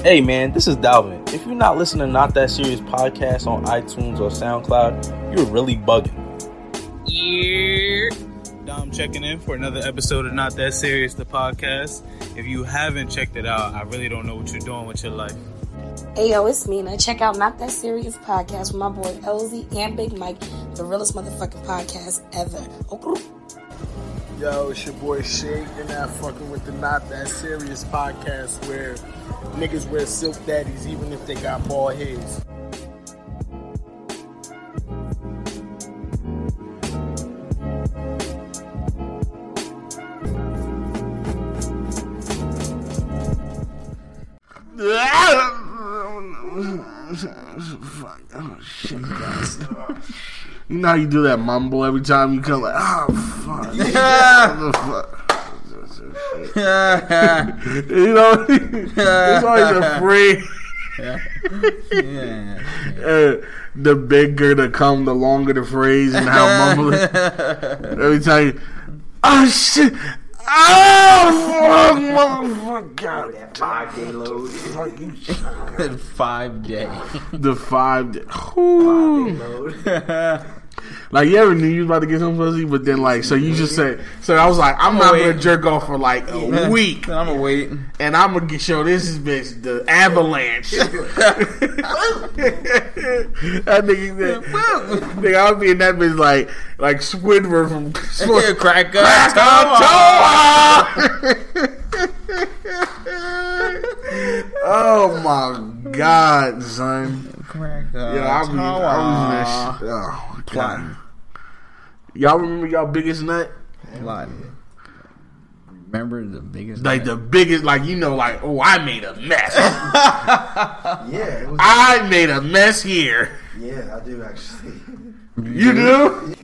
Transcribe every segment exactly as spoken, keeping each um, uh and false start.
Hey man, this is Dalvin. If you're not listening to Not That Serious podcast on iTunes or SoundCloud, you're really bugging. Yeah. Dom checking in for another episode of Not That Serious, the podcast. If you haven't checked it out, I really don't know what you're doing with your life. Hey yo, it's Mina. Check out Not That Serious podcast with my boy L Z and Big Mike, the realest motherfucking podcast ever. Okay. Yo, it's your boy Shake, and I'm fucking with the Not That Serious podcast where niggas wear silk daddies even if they got bald heads. Oh shit, guys. You know how you do that mumble every time you come like, oh fuck. Yeah. You know, it's always afraid. Yeah. Yeah. Uh, the bigger the come, the longer the phrase and how mumble it. Every time you, oh shit. Oh, fuck, God. That five day load. That five day. The five day. Five day load. Like, you ever knew you was about to get some pussy, but then, like, so you just said, so I was like, I'm, I'm not going to jerk off for, like, a week. I'm going to wait. And I'm going to show this bitch the avalanche. That nigga said, nigga, I'll be in that bitch like, like Squidward from Squidward. Crack Oh, my God, son. Crack Yeah, I was, I was that shit. Oh, God. Y'all remember y'all biggest nut? Plotting. Remember the biggest Like nut? the biggest, like, you know, like, oh, I made a mess. Yeah. It was I made a mess here. Yeah, I do actually. You do?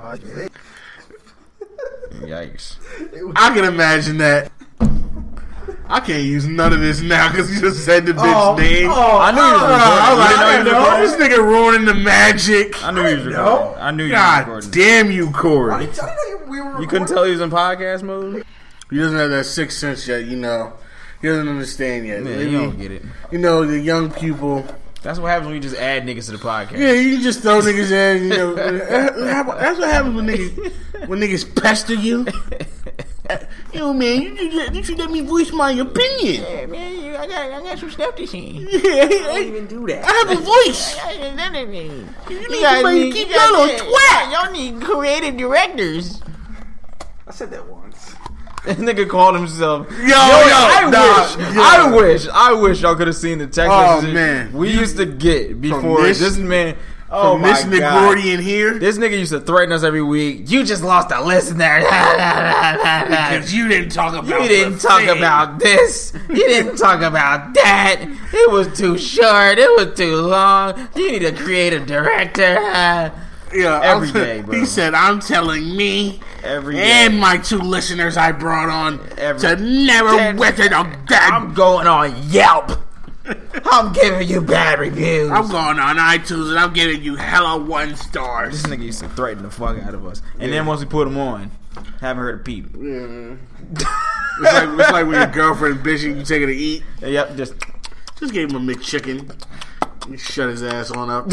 Yikes. I can imagine that. I can't use none of this now because you just said the bitch Oh, name. oh, I knew you was Oh, recording. I was like, You I didn't know you know was this nigga ruining the magic. I knew he was recording. I knew you was God recording. damn you, Corey. I didn't tell you we were You couldn't tell he was in podcast mode? He doesn't have that sixth sense yet, you know. He doesn't understand yet. Man, Maybe, you don't get it. you know, the young people. That's what happens when you just add niggas to the podcast. Yeah, you just throw niggas in. You know, that's what happens when niggas when niggas pester you. Yo, man, you, you, you should let me voice my opinion. Yeah, man, you, I got I got some stuff to say. Yeah, I don't even do that. I have a voice. You, You need somebody to keep y'all on twat. Y'all need creative directors. I said that once. This nigga called himself. Yo, yo, yo, I nah, wish, yo. I wish, I wish y'all could have seen the text Oh, messages man. we used to get before this- this, man. Oh From my this god, Negroidian here. this nigga used to threaten us every week. You just lost a listener. Because you didn't talk about You didn't the talk thing. about this. You didn't talk about that. It was too short. It was too long. You need a creative director. Yeah, Every I'm- day, bro. He said, I'm telling me Every and day. my two listeners I brought on Every- to never Ten- within a I'm god. going on Yelp. I'm giving you bad reviews. I'm going on iTunes and I'm giving you hella one This stars. nigga used to threaten the fuck out of us. And Yeah. then once we put him on, haven't heard a peep. Yeah. It's like it's like when your girlfriend bitching you take her to eat. Yep, just Just gave him a McChicken. You shut his ass on up.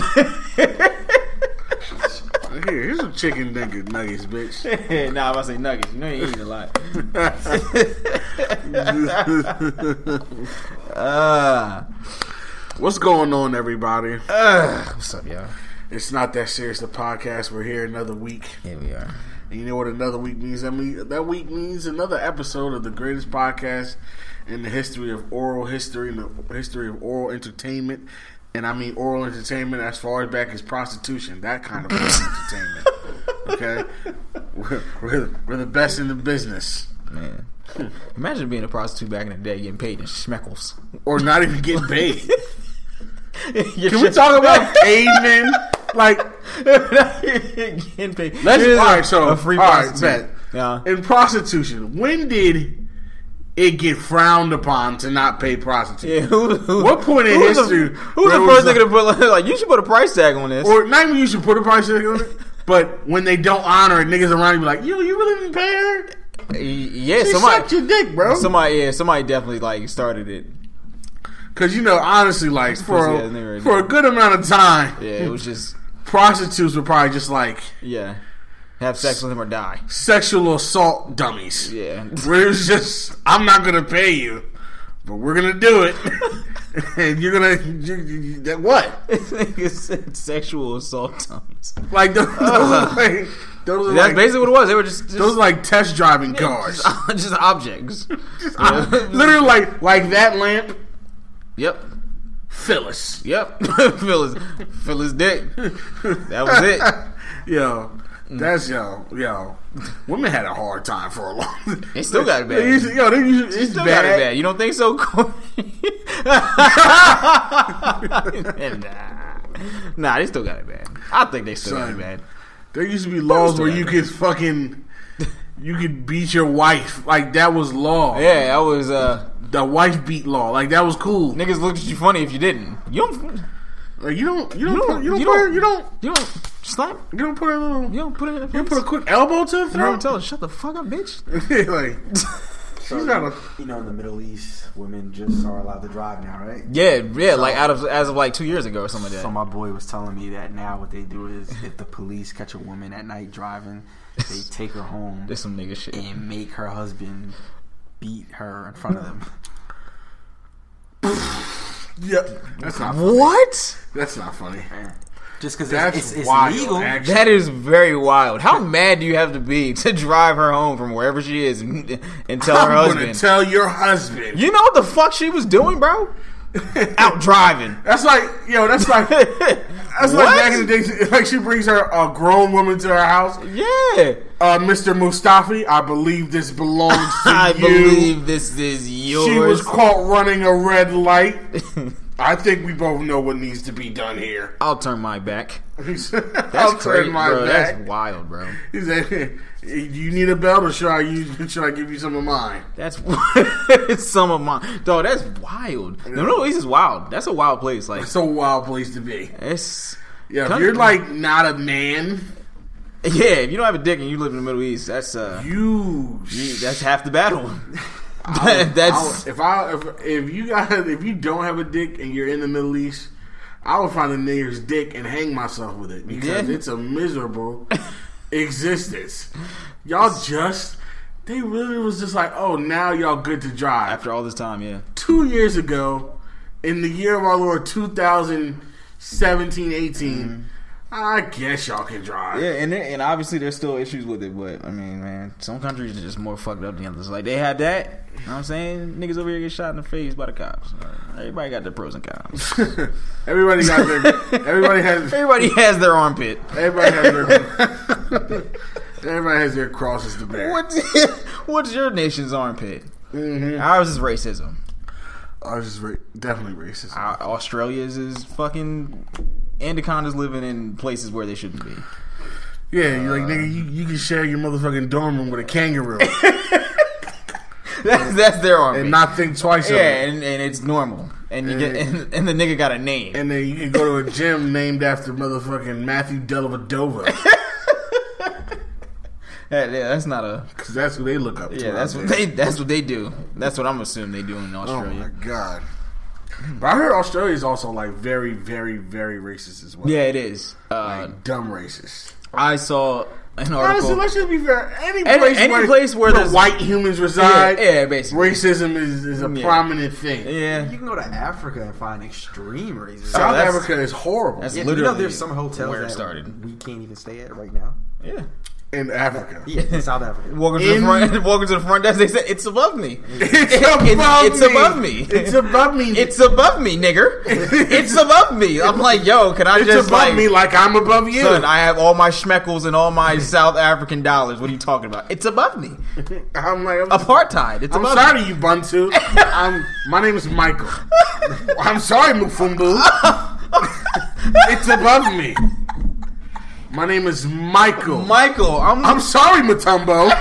Here, here's some chicken nugget nuggets, bitch. nah, if I say nuggets, you know you eating a lot. uh, What's going on, everybody? uh, what's up, y'all? It's Not That Serious, the podcast. We're here another week. Here we are. And you know what another week means? I mean, that week means another episode of the greatest podcast in the history of oral history, in the history of oral entertainment. And I mean oral entertainment as far as back as prostitution. That kind of oral entertainment. Okay? We're, we're, we're the best in the business. Man. Imagine being a prostitute back in the day getting paid in schmeckles. Or not even getting paid. Can Can we talk about payment? Like, getting paid? let's, Here's all a- right, so, a free all right, prostitute. bet. Yeah. In prostitution, when did it get frowned upon to not pay prostitutes? Yeah, who, who, What point in who was history? The, who was where the it first was nigga to put like, like, you should put a price tag on this? Or not even you should put a price tag on it, but when they don't honor it, niggas around you be like, yo, you really didn't pay her? Yeah, She somebody, sucked your dick, bro. somebody, yeah, somebody definitely like started it. Because, you know, honestly, like, for, pussy ass a, nigga right for a now. good amount of time, Yeah, it was just prostitutes were probably just like yeah, have sex with him or die. sexual assault dummies. Yeah, Where it was just, I'm not going to pay you, but we're going to do it. And you're going to, you, you, that what? it's sexual assault dummies. Like, those, those, like, those are That's like, basically what it was. They were just, just those are like test driving cars. just, just objects. Uh, literally, like, like that lamp, Yep. Phyllis. Yep. Phyllis, Phyllis dick. That was it. Yo, that's yo, yo. Women had a hard time for a long. They still got it bad. They used to, yo, they used to, it's Still bad. got it bad. You don't think so, Corey? nah. Nah, they still got it bad. I think they still got Son. it bad. There used to be laws still where got you it could fucking, you could beat your wife. Like that was law. Yeah, that was uh The wife beat law. Like that was cool. niggas looked at you funny if you didn't. You don't Like you don't, you don't, You put, don't- you don't, you put, don't- you don't, you don't slap you don't put a little, you don't put it in the you face. put a quick elbow to the You don't throat. tell her, shut the fuck up, bitch. Like So, she's not a. you know, in the Middle East, women just are allowed to drive now, right? Yeah, yeah, like out of as of like two years ago or something like So that. my boy was telling me that now what they do is if the police catch a woman at night driving, they take her home There's some nigga shit. and make her husband beat her in front of them. Yep. That's not. Funny. What? That's not funny. Just because That's it's, it's, it's wild. legal. Actually. That is very wild. How mad do you have to be to drive her home from wherever she is and, and tell her I'm husband? gonna tell your husband. You know what the fuck she was doing, bro? Out driving. That's like, yo, that's like, that's like back in the day. Like she brings her a grown woman to her house. Yeah. Uh, Mister Mustafi, I believe this belongs to I you. believe this is yours. She was caught running a red light. I think we both know what needs to be done here. I'll turn my back. That's That's crazy, bro. back. That's wild, bro. He said, "Do you need a belt, or should I use? Should I give you some of mine?" That's it's some of mine, dog. That's wild. The Middle East is wild. That's a wild place. Like It's a wild place to be. it's Yeah, if Country. you're like not a man, yeah. If you don't have a dick and you live in the Middle East, that's uh, you. you, that's half the battle. I would- that's I would- if I if, if you got if you don't have a dick and you're in the Middle East, I would find a nigger's dick and hang myself with it because Yeah. it's a miserable existence. Y'all just they really was just like, oh, now y'all good to drive. after all this time, yeah. Two years ago, in the year of our Lord two thousand seventeen eighteen, I guess y'all can drive. Yeah, and there, and obviously there's still issues with it, but I mean, man, some countries are just more fucked up than others. Like they had that, you know what I'm saying? Niggas over here get shot in the face by the cops. Everybody got their pros and cons. Everybody got their. Everybody has. Everybody has their armpit. Everybody has their. Everybody has their crosses to bear. What's what's your nation's armpit? Mm-hmm. Ours is racism. Ours is ra- definitely racist. Our, Australia's is fucking anacondas living in places where they shouldn't be. Yeah, you're like, nigga, you, you can share your motherfucking dorm room with a kangaroo That's that's their armpit. and not think twice yeah, of it. and, and it's normal. And you And- get and, and the nigga got a name. And then you can go to a gym named after motherfucking Matthew Dellavedova That- yeah, that's not a. because that's who they look up to. Yeah, that's out what there. they. That's what they do. That's what I'm assuming they do in Oh Australia. my god! But I heard Australia is also like very, very, very racist as well. Yeah, it is. Uh, Like dumb racist. I saw an Honestly, article. let's just be fair. Any Any- place, any where, place where where there's- white humans yeah, reside, yeah, basically. racism is, is a Yeah. prominent thing. Yeah, You can go to Africa and find extreme racism. South that's- Africa is horrible. that's Yeah, literally you know, there's some hotels where it that started. we can't even stay at right now. Yeah. in Africa. Yeah, in South Africa. Walking to In- the front, walking to the front desk, they said it's above me. It's It- above it's, me. it's above me. It's above me. It's above me, nigger. It's above me. I'm like, yo, can I It's just above like, me like I'm above you. son? I have all my schmeckles and all my South African dollars. What are you talking about? It's above me. I'm like, I'm, Apartheid. It's I'm above sorry, me. you Buntu. I'm, my name is Michael. I'm sorry, Mufumbu. It's above me. My name is Michael. Michael, I'm, I'm sorry, Matumbo.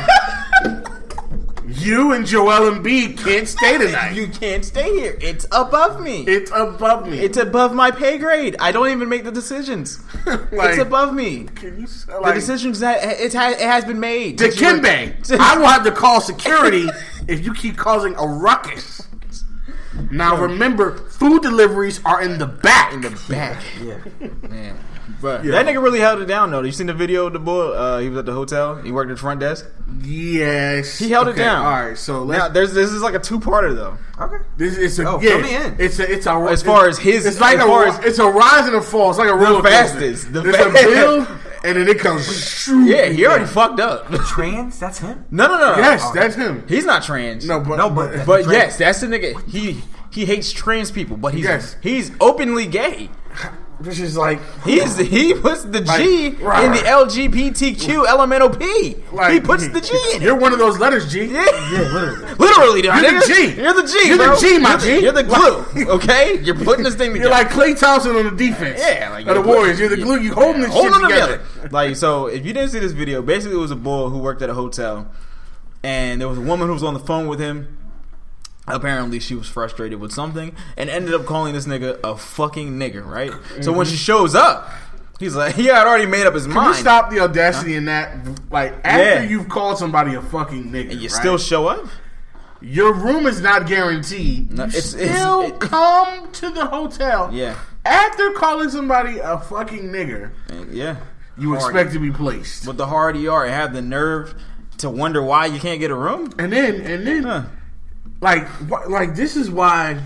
You and Joel Embiid can't stay tonight. you can't stay here. It's above me. It's above me. It's above my pay grade. I don't even make the decisions. like, It's above me. Can you s- The like, decisions that it has, it has been made. Dikembe, I will have to call security if you keep causing a ruckus. Now remember, food deliveries are in the back. In the back. Yeah. Man. But Yeah. that nigga really held it down though. You seen the video of the boy? Uh, he was at the hotel. He worked at the front desk. Yes, He held it Okay, down. All right, so let's. Now, there's this is like a two parter though. Okay. This is a Oh, yeah. fill me in. It's a it's a As far as his, it's like as a far as, it's a rise and a fall. It's like a roller coaster. fastest, the There's a fastest. build and then it comes. shooting yeah, he already down. fucked up. Trans? That's him? No, no, no. Yes, Oh, that's him. He's not trans. No, but No, but- But Trans- yes, that's the nigga. He he hates trans people, but he's Yes. he's openly gay. which is like He's he puts the G Like, right. in the L G B T Q L M N O P. like He puts the G in it. You're one of those letters, G. Yeah, literally. literally, You're nigga. the G. You're the G. You're the bro. G, my you're the, G. You're the glue. Okay, you're putting this thing together. You're like Klay Thompson on the defense. Yeah, like of the you're Warriors. You're putting- the glue. You holding this shit Hold on together. together. Like, so if you didn't see this video, basically it was a boy who worked at a hotel, and there was a woman who was on the phone with him. Apparently, she was frustrated with something and ended up calling this nigga a fucking nigger, right? Mm-hmm. So when she shows up, he's like, he had already made up his Can mind. you stop the audacity in that? Like after Yeah. you've called somebody a fucking nigga, And you right? still show up? Your room is not guaranteed. No, you it's- it's- still it- come to the hotel. Yeah. After calling somebody a fucking nigger, Yeah. you Hard. expect to be placed. But the hard you are, and have the nerve to wonder why you can't get a room? And then, and then, Huh. like, wh- like this is why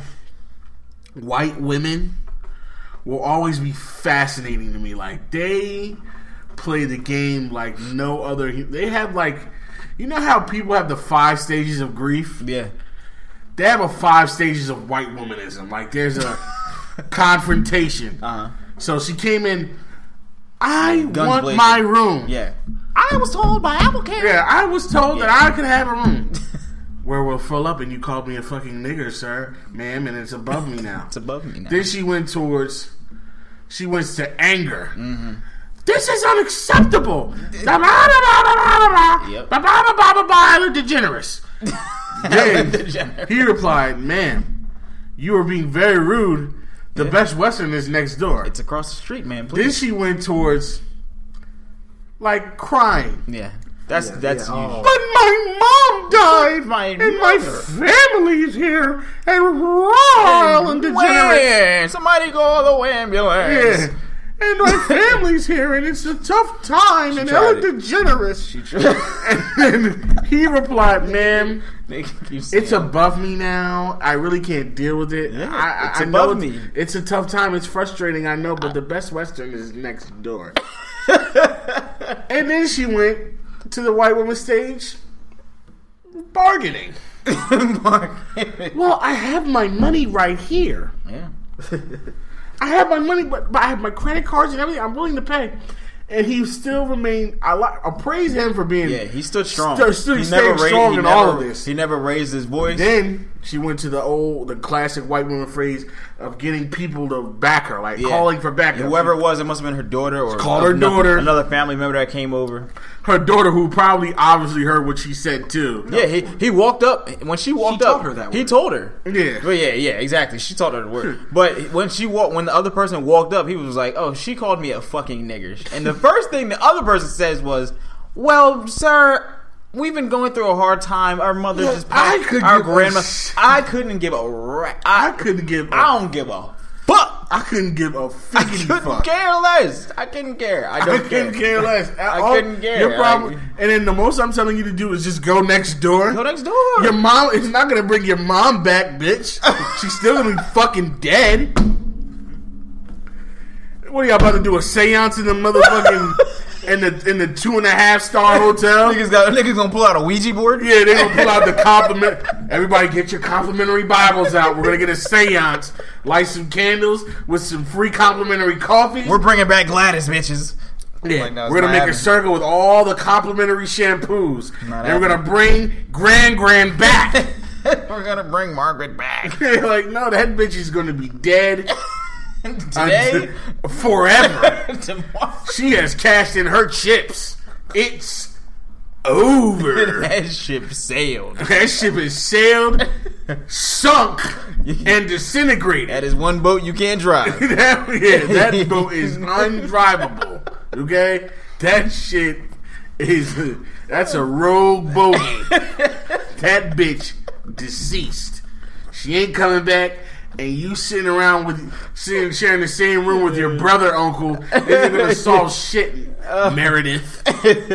white women will always be fascinating to me. Like they play the game like no other. hu- They have like, you know how people have the five stages of grief. Yeah. They have a five stages of white womanism. Like there's a confrontation. Uh-huh. So she came in. I Guns want blazing. my room. Yeah. I was told by Apple Care. Yeah, I was told Yeah. that I could have a room. Where we'll fill up, and you called me a fucking nigger, sir, ma'am, and it's above me now. It's above me now. Then she went towards, she went to anger. Mm-hmm. This is unacceptable. Da ba da ba da ba da Yep. ba ba ba ba ba ba Ellen DeGeneres. Then DeGeneres. he replied, "Ma'am, you are being very rude. The Yeah. Best Western is next door." It's across the street, man. Then Please. she went towards, like, crying. Yeah. That's that's yeah. usual. But my mom died, My and my mother. family's here, and raw and degenerate. Wham! Somebody call the ambulance. Yeah. And my family's here, and it's a tough time, and tried Ellen it. DeGeneres. She tried. And then he replied, "Ma'am, They keep it's saying- above me now. I really can't deal with it. Yeah, I, I, it's I know above it's- me. It's a tough time. It's frustrating, I know, but the Best Western is next door." And then she went to the white woman stage, bargaining. Well, I have my money right here. Yeah. I have my money, but, but I have my credit cards and everything. I'm willing to pay. And he still remained. I, li- I praise him for being. Yeah, he stood strong. St- stood- he stayed never raised, strong he in never, all of this. He never raised his voice. Then she went to the old, the classic white woman phrase of getting people to back her, like Yeah. calling for backup. Whoever it was, it must have been her daughter or Called her ano- daughter. another family member that came over. Her daughter, who probably obviously heard what she said too. Yeah, he he walked up when she walked She up. told her that he word. told her. Yeah. But yeah, yeah, exactly. She told her the word. But when she walked, when the other person walked up, he was like, "Oh, she called me a fucking nigger." And the first thing the other person says was, "Well, sir, we've been going through a hard time. Our mother Look, just passed. I could Our give a grandma. sh- I couldn't give a ra- I I, couldn't give. A, I don't give a fuck. I couldn't give a I freaking couldn't fuck. care less. I couldn't care. I I don't couldn't care less. I All- couldn't care. Your problem, Like- and then the most I'm telling you to do is just go next door. Go next door. Your mom is not gonna bring your mom back, bitch. She's still gonna be fucking dead. What are y'all about to do? A seance in the motherfucking in the in the two and a half star hotel? Niggas got niggas gonna pull out a Ouija board. Yeah, they gonna pull out the compliment. Everybody, get your complimentary Bibles out. We're gonna get a seance. Light some candles with some free complimentary coffee. We're bringing back Gladys, bitches. Yeah, Like, no, it's we're gonna not make happening. a circle with all the complimentary shampoos, Not and we're gonna bring Grand Grand back. We're gonna bring Margaret back Like, no, that bitch is gonna be dead today. until- forever. Tomorrow. She has cashed in her chips. It's over. That ship sailed. That ship is sailed, sunk, and disintegrated. That is one boat you can't drive. that, yeah, that boat is undrivable. Okay, that shit is that's a rogue boat. That bitch deceased. she ain't coming back, and you sitting around with sitting sharing the same room with your brother, uncle, and you're gonna solve shit, uh, Meredith.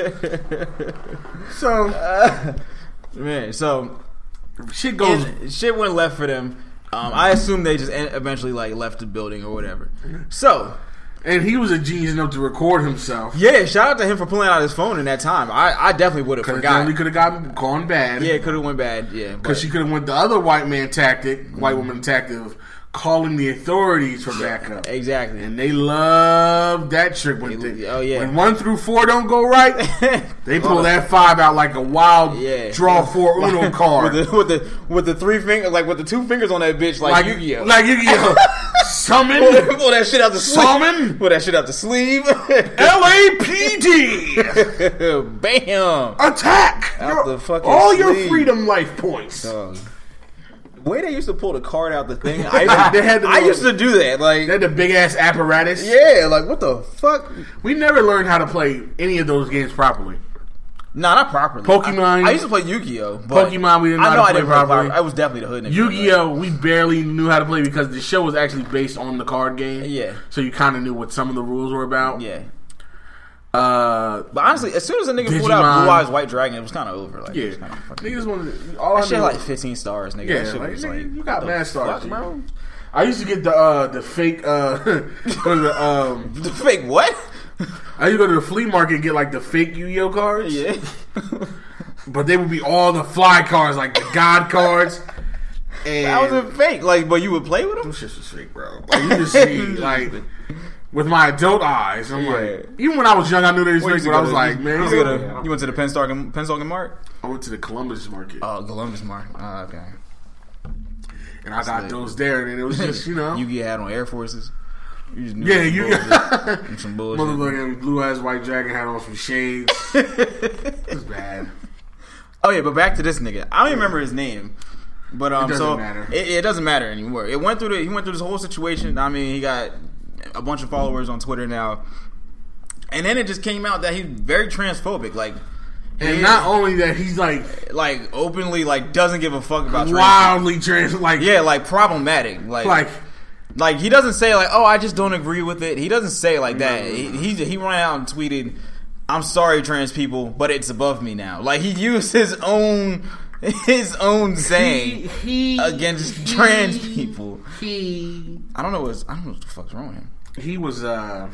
So, uh, man, so shit goes. And shit went left for them. Um, I assume they just eventually like left the building or whatever. So. And he was a genius enough to record himself. Yeah, shout out to him for pulling out his phone in that time. I, I definitely would have forgot. He could have gotten gone bad. Yeah, it could have went bad. Yeah, because she could have went the other white man tactic, mm-hmm. white woman tactic of calling the authorities for backup. Exactly, and they love that trick. When they, they, oh yeah, when one through four don't go right, they pull that five out like a wild yeah. draw four Uno card with the, with the with the three fingers, like with the two fingers on that bitch, like, like Yu-Gi-Oh, like Yu-Gi-Oh. Summon, pull that shit out the summon, sleeve. Pull that shit out the sleeve. L A P D, bam, attack! Out your, the fucking all sleeve. Your freedom life points. Dog. The way they used to pull the card out the thing, I used to, they had I used to do that. Like they had the big ass apparatus. Yeah, like what the fuck? We never learned how to play any of those games properly. No, not properly. Pokemon. I, I used to play Yu-Gi-Oh. Pokemon, we didn't know, I know how to I play didn't properly. I was definitely the hood nigga. Yu-Gi-Oh, we barely knew how to play because the show was actually based on the card game. Yeah. So you kind of knew what some of the rules were about. Yeah. Uh, but honestly, as soon as a nigga Digimon, pulled out Blue Eyes White Dragon, it was kind of over. Like, yeah. It was kinda fucking niggas wanted all that shit like fifteen stars, nigga. Yeah, that shit like, was nigga, like, you got mad stars, fuck, bro. I used to get the uh, the fake uh, go to the um, the fake what? I used to go to the flea market and get like the fake Yu-Gi-Oh cards. Yeah. But they would be all the fly cards, like the God cards. And that wasn't fake. Like, but you would play with them? Them shits was fake, bro. Like, you just see, like, with my adult eyes, I'm yeah. like, even when I was young, I knew they was fake, but I was like, man. You, to, you went to the Pennsauken, Pennsauken Mart? I went to the Columbus Market. Oh, Columbus Mart. Oh, okay. And I got those there, and it was just, you know. Yu-Gi had on Air Forces. You just knew yeah, you got some bullshit. Motherfucking Blue Eyes White Dragon had on some shades. It was bad. Oh yeah, but back to this nigga. I don't even remember his name, but um, it doesn't so matter. It, it doesn't matter anymore. It went through the he went through this whole situation. I mean, he got a bunch of followers on Twitter now, and then it just came out that he's very transphobic. Like, and not only that, he's like, like openly like doesn't give a fuck about wildly trans, like yeah, like problematic, like like. Like, he doesn't say, like, oh, I just don't agree with it. He doesn't say like that. He, he he ran out and tweeted, I'm sorry, trans people, but it's above me now. Like, he used his own his own saying he, he, against he, trans people. He I don't know what's I don't know what the fuck's wrong with him. He was uh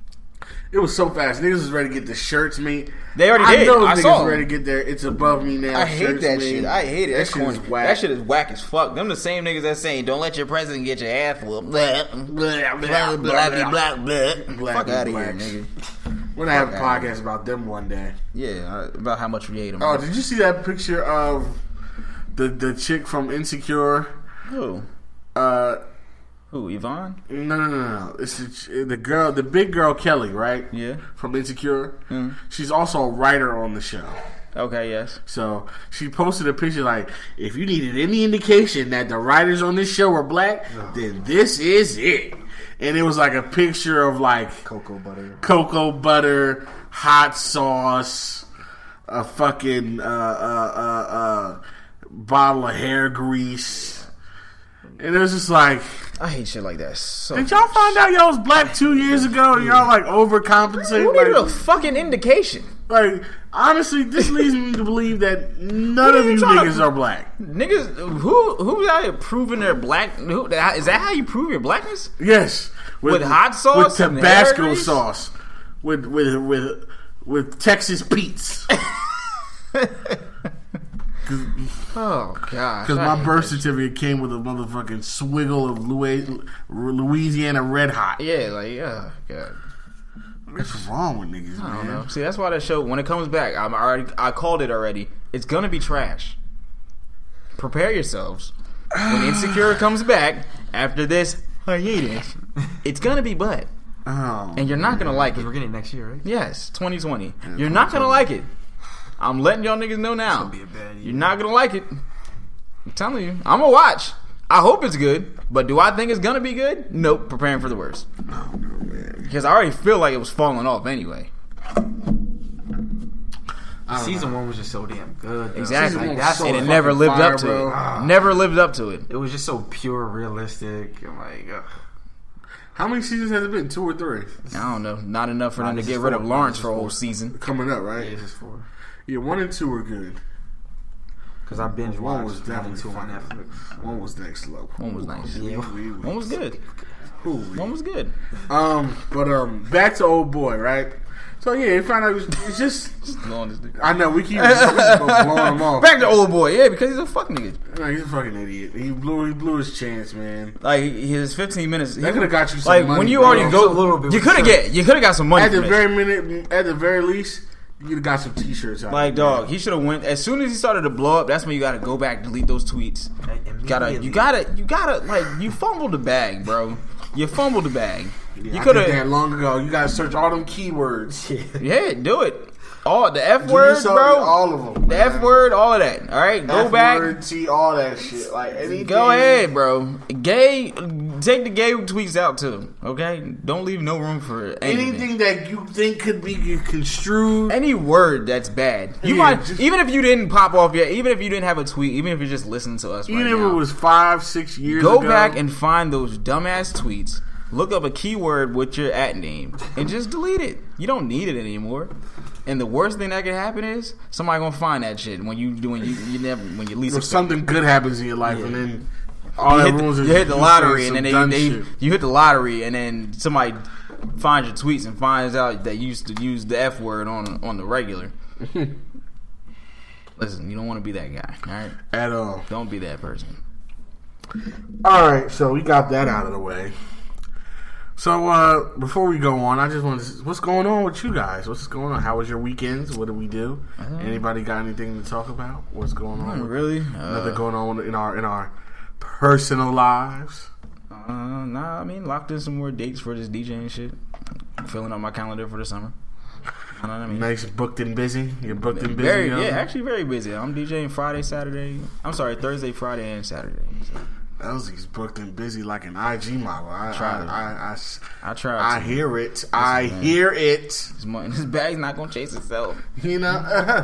it was so fast. Niggas was ready to get the shirts made. They already I did. know I niggas saw ready to get there. It's above me now. I hate that made. shit. I hate it. That That's shit corny. is whack. That shit is whack as fuck. Them the same niggas that saying, don't let your president get your ass whooped. Blah, blah, blah, blah, blah, blah, blah. Black Fuck out of black. here, nigga. We're gonna have a podcast about them one day. Yeah, about how much we hate them. Oh, did you see that picture of the the chick from Insecure? Who? Uh, Who? Yvonne? No, no, no, no. It's the, the girl, the big girl Kelly, right? Yeah. From Insecure. Mm. She's also a writer on the show. Okay, yes. So she posted a picture like, if you needed any indication that the writers on this show are black, oh. then this is it. And it was like a picture of like cocoa butter, cocoa butter, hot sauce, a fucking uh, uh, uh, uh, bottle of hair grease, and it was just like, I hate shit like that. So did y'all find out y'all was black two years ago and y'all like overcompensating? Who needed like, a fucking indication? Like, honestly, this leads me to believe that none of you niggas to, are black. Niggas, who who's out here proving they're black? Who, is that how you prove your blackness? Yes, with, with hot sauce, with Tabasco sauce, with with with with Texas Pete's. Oh god! Because my birth certificate came with a motherfucking swiggle of Louisiana Red Hot. Yeah, like yeah, god. What's wrong with niggas, I man? don't know. See, that's why that show, when it comes back, I'm already, I called it already. It's gonna be trash. Prepare yourselves. When Insecure comes back after this hiatus, it's gonna be butt. Oh, and you're not gonna like it. We're getting it next year, right? Yes, twenty twenty. Yeah, you're not gonna like it. I'm letting y'all niggas know now. It's gonna be a bad year. You're not gonna like it. I'm telling you. I'm gonna watch. I hope it's good, but do I think it's gonna be good? Nope. Preparing for the worst. Oh, no, man. Because I already feel like it was falling off anyway. Season know. one was just so damn good. Though. Exactly. Like, that's so and it fucking never lived fire, up to bro. it. Ah. Never lived up to it. It was just so pure, realistic. I'm like, ugh. How many seasons has it been? Two or three? I don't know. Not enough for Nah, them to this get is rid four. of Lawrence This for a is whole four. season. Coming up, right? Yeah, it's just four. Yeah, one and two were good. Because I binge One watched was one and definitely two on fun. Netflix. One was next level. One was nice. Yeah. One was good. Ooh, One was good. Um, but um, back to old boy, right? So yeah, you find out it was, it's just. Just blowing this nigga. I know we keep, we just go blowing him off. Back to old boy, yeah, because he's a fuck nigga. No, he's a fucking idiot. He blew, he blew his chance, man. Like his fifteen minutes. That could have got you some like money, when you bro. already go, A little bit you was could have sure. get, you could have got some money. At the from this. very minute, at the very least, you could have got some t-shirts out. Like of it, dog, man. he should have went as soon as he started to blow up. That's when you got to go back, delete those tweets. You gotta, you gotta, you gotta, like you fumbled the bag, bro. You fumbled the bag. Yeah, you I could did that have, long ago. You gotta search all them keywords. yeah, do it. All the F Do words, yourself bro. all of them. The man. F word, all of that. All right, go F back. word, T, all that shit. Like anything. Go ahead, bro. Gay, take the gay tweets out too. Okay, don't leave no room for anything. Anything that you think could be construed. Any word that's bad. You Yeah, might just- even if you didn't pop off yet. Even if you didn't have a tweet. Even if you're just listening to us Even right if now. it was five, six years Go ago. back and find those dumbass tweets. Look up a keyword with your at name and just delete it. You don't need it anymore. And the worst thing that can happen is somebody gonna find that shit when you doing you you never when you least If expect something good happens in your life, Yeah. and then all you that hit, rules the, is you hit the you lottery saying and then some they, dumb they shit. you hit the lottery and then somebody finds your tweets and finds out that you used to use the F word on on the regular. Listen, you don't want to be that guy, all right? At all. Don't be that person. All right, so we got that out of the way. So uh, before we go on, I just want to. What's going on with you guys? What's going on? How was your weekends? What did we do? Uh, Anybody got anything to talk about? What's going on? Not really. Nothing Uh, going on in our in our personal lives. Uh, nah, I mean, locked in some more dates for this DJing shit. Filling up my calendar for the summer. You know what I mean? Nice, booked and busy. You're booked and busy. Very, huh? yeah, actually very busy. I'm DJing Friday, Saturday. I'm sorry, Thursday, Friday, and Saturday. So Elsie's booked and busy like an I G model. I Try I, to. I, I, I try. I to. hear it. I man. hear it. This, money, this bag's not gonna chase itself. You know.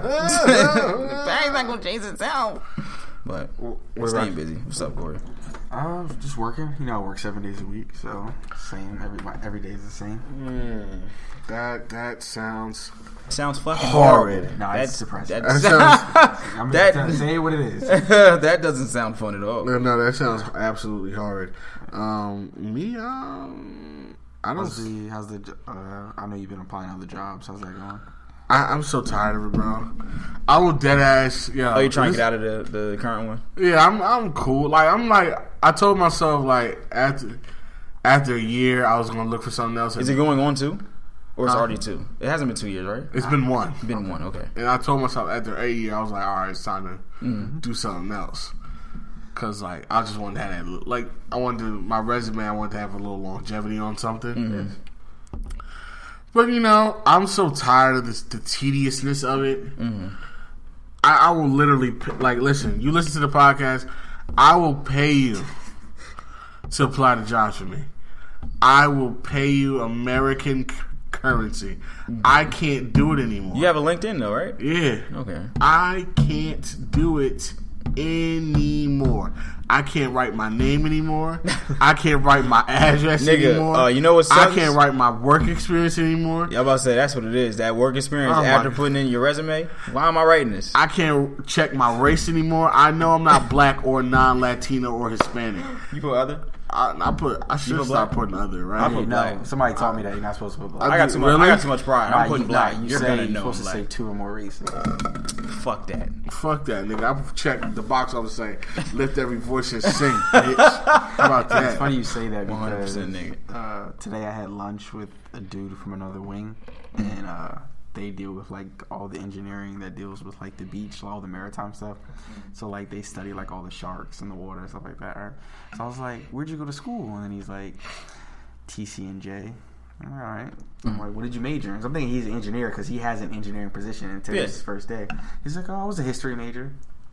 The bag's not gonna chase itself. But What we're about staying busy. What's up, Corey? Uh, just working. You know, I work seven days a week, so same. Every every day is the same. Mm, that that sounds. Sounds fucking Horrid. horrible. No, it's depressing. That, That I'm That- that, say what it is. that doesn't sound fun at all. No, no, that sounds absolutely horrid. Um, me, um, I don't. How's the how's the jo- uh, I know you've been applying other jobs. How's that going? I, I'm so tired of it, bro. I will dead ass. Yeah. Oh, you trying to this- get out of the, the current one? Yeah, I'm. I'm cool. Like I'm like. I told myself like after after a year I was gonna look for something else. Is it going on two? Or it's Huh? already two? It hasn't been two years, right? It's been one. It's been one, okay. And I told myself after a year, I was like, all right, it's time to Mm-hmm. do something else. Cause like I just wanted to have that, like I wanted to, my resume. I wanted to have a little longevity on something. Mm-hmm. But you know, I'm so tired of this, the tediousness of it. Mm-hmm. I, I will literally p- like listen. You listen to the podcast. I will pay you to apply to jobs for me. I will pay you American c- currency. I can't do it anymore. You have a LinkedIn though, right? Yeah. Okay. I can't do it anymore. I can't write my name anymore. I can't write my address Nigga, anymore. uh, you know what I sucks? can't write my work experience anymore. Yeah, I'm about to say that's what it is. That work experience Oh, my- after putting in your resume. Why am I writing this? I can't check my race anymore. I know I'm not black or non-Latino or Hispanic. You put other? I, I put. I should put start black? putting other I right. put no, black. somebody taught me that you're not supposed to put black. I I got too much. Really? I got too much pride. I'm Nah, putting you, black. nah, you You're say gonna you're know supposed black. to say two or more races. Fuck that. Fuck that, nigga. I check the box office saying, lift every voice and sing, bitch. How about that? It's funny you say that one hundred because percent nigga. uh, today I had lunch with a dude from another wing, and uh, they deal with like all the engineering that deals with like the beach, all the maritime stuff. So like they study like all the sharks in the water and stuff like that. Right? So I was like, "Where'd you go to school?" And then he's like, "T C and J." All right. I'm like, "What did you major in?" So I'm thinking he's an engineer because he has an engineering position, and today's Yeah. his first day. He's like, "Oh, I was a history major."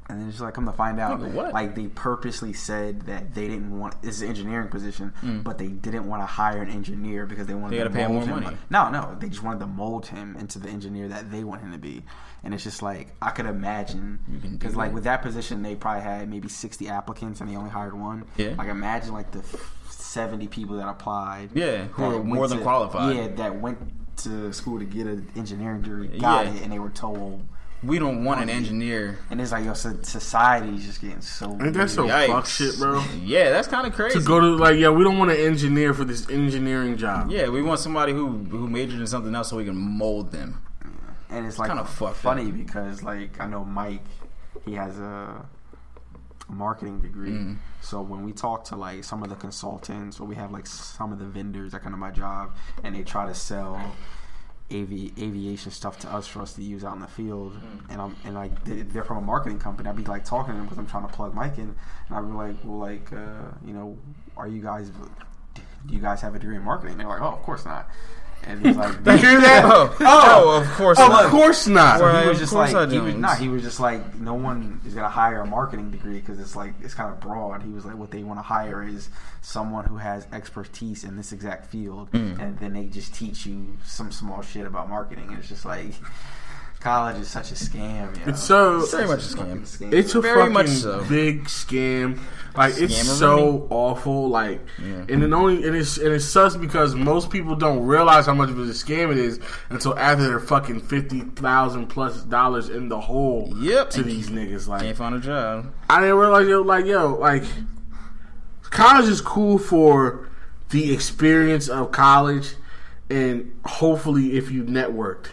And then just like come to find out, Nigga, what? like they purposely said that they didn't want it's an engineering position, Mm. but they didn't want to hire an engineer because they wanted They to gotta pay him mold more him. money. No, no, they just wanted to mold him into the engineer that they want him to be. And it's just like I could imagine You can do because like that. with that position, they probably had maybe sixty applicants and they only hired one. Yeah. Like imagine like the seventy people that applied. Yeah, who that are went more than to- qualified. Yeah, that went to school to get an engineering degree, got Yeah. it, and they were told. We don't want an engineer. And it's like, yo, so society's just getting so. Ain't that so Yikes. fuck shit, bro? Yeah, that's kind of crazy. To go to like, yeah, we don't want an engineer for this engineering job. Yeah, we want somebody who who majored in something else so we can mold them. And it's like Kinda fucked funny up. because like I know Mike, he has a marketing degree. Mm. So when we talk to like some of the consultants, or we have like some of the vendors that come to my job, and they try to sell avi- aviation stuff to us for us to use out in the field, Mm. and I'm and like they- they're from a marketing company. I'd be like talking to them because I'm trying to plug Mike in, and I'd be like, well, like uh, you know, are you guys? Do you guys have a degree in marketing? And they're like, oh, of course not. And he's like, You hear that? Oh, Oh, oh, of course Of not. course not. Right. he was Of just course like I he was, don't. nah, he was just like no one is gonna hire a marketing degree because it's like it's kind of broad. He was like what they want to hire is someone who has expertise in this exact field, Mm. and then they just teach you some small shit about marketing. And it's just like college is such a scam. You know? It's so It's Very such much a fucking scam. It's a Very fucking much so. big scam. Like it's Scammeroonie. so awful. Like, Yeah. and it only and it's and it sucks because most people don't realize how much of a scam it is until after they're fucking fifty thousand plus dollars in the hole. Yep. To these niggas, like Can't find a job. I didn't realize yo, like yo, like college is cool for the experience of college, and hopefully if you networked.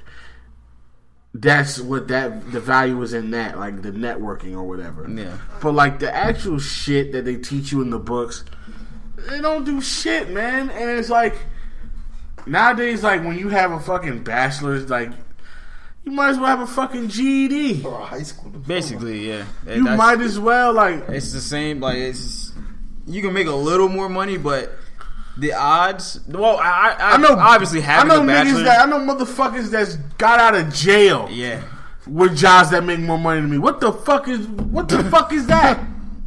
That's what that the value is in that, like the networking or whatever. Yeah. But like the actual shit that they teach you in the books, they don't do shit, man. And it's like nowadays, like when you have a fucking bachelor's, like you might as well have a fucking G E D. or a high school diploma. Basically, yeah. You That's- might as well like. It's the same. Like it's you can make a little more money, but the odds. Well, I I, I know, obviously I having know a bachelor. niggas that I know motherfuckers that's got out of jail yeah. with jobs that make more money than me. What the fuck is what the fuck is that?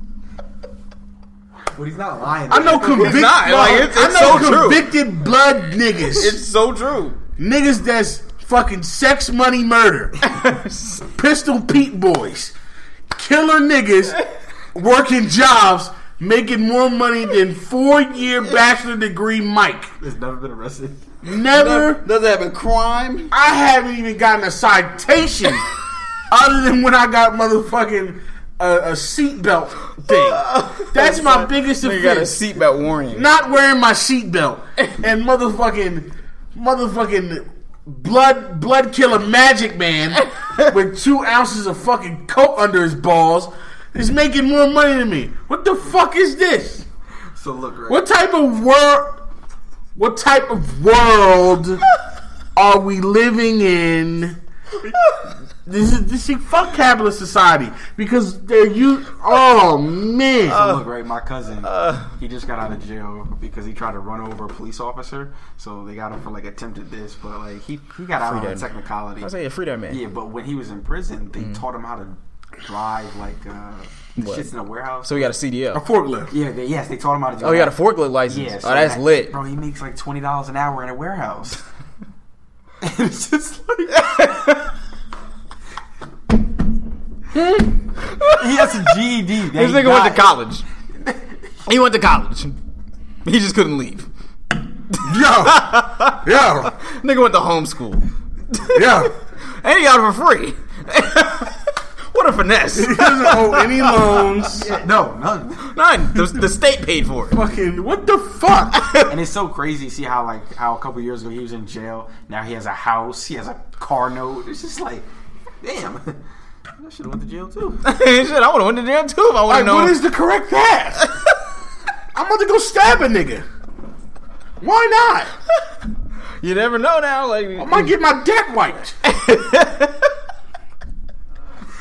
But he's not lying. I know convicted. not. Like, it's- it's I know so true. convicted blood niggas. It's so true. Niggas that's fucking sex, money, murder. Pistol Pete boys. Killer niggas working jobs making more money than four-year bachelor degree Mike. He's never been arrested. Never. Does that have a crime? I haven't even gotten a citation other than when I got motherfucking a, a seatbelt thing. That's my biggest You got a offense. seatbelt warning. Not wearing my seatbelt and motherfucking motherfucking blood blood killer Magic Man with two ounces of fucking coke under his balls is making more money than me. What the fuck is this? So look, right? What type of world? What type of world are we living in? This is this is fuck capitalist society because they're you. Oh man! So look, right, my cousin, he just got out of jail because he tried to run over a police officer. So they got him for like attempted this, but like he, he got out Free on a that. technicality. I say, yeah, free that man. Yeah, but when he was in prison, they taught him how to drive like uh, the What? shits in a warehouse. So we got a C D L. a forklift. yeah, they, yes, they taught him how to do. Oh, you got a that. forklift license. Yeah, oh, so that's that- lit. bro. He makes like twenty dollars an hour in a warehouse. And it's just like he has a G E D. that This he nigga went to got. college. He went to college. He just couldn't leave. Yo, yo, Nigga went to homeschool. yo. And he got it for free. What a finesse. He doesn't owe any loans. No, none. None. The, the state paid for it. Fucking what the fuck? And it's so crazy to see how like how a couple years ago he was in jail. Now he has a house. He has a car note. It's just like, damn. I should have went to jail too. Shit, I would have went to jail too if I would Like, have known. what is the correct path? I'm about to go stab a nigga. Why not? You never know now. Like I might get my debt wiped.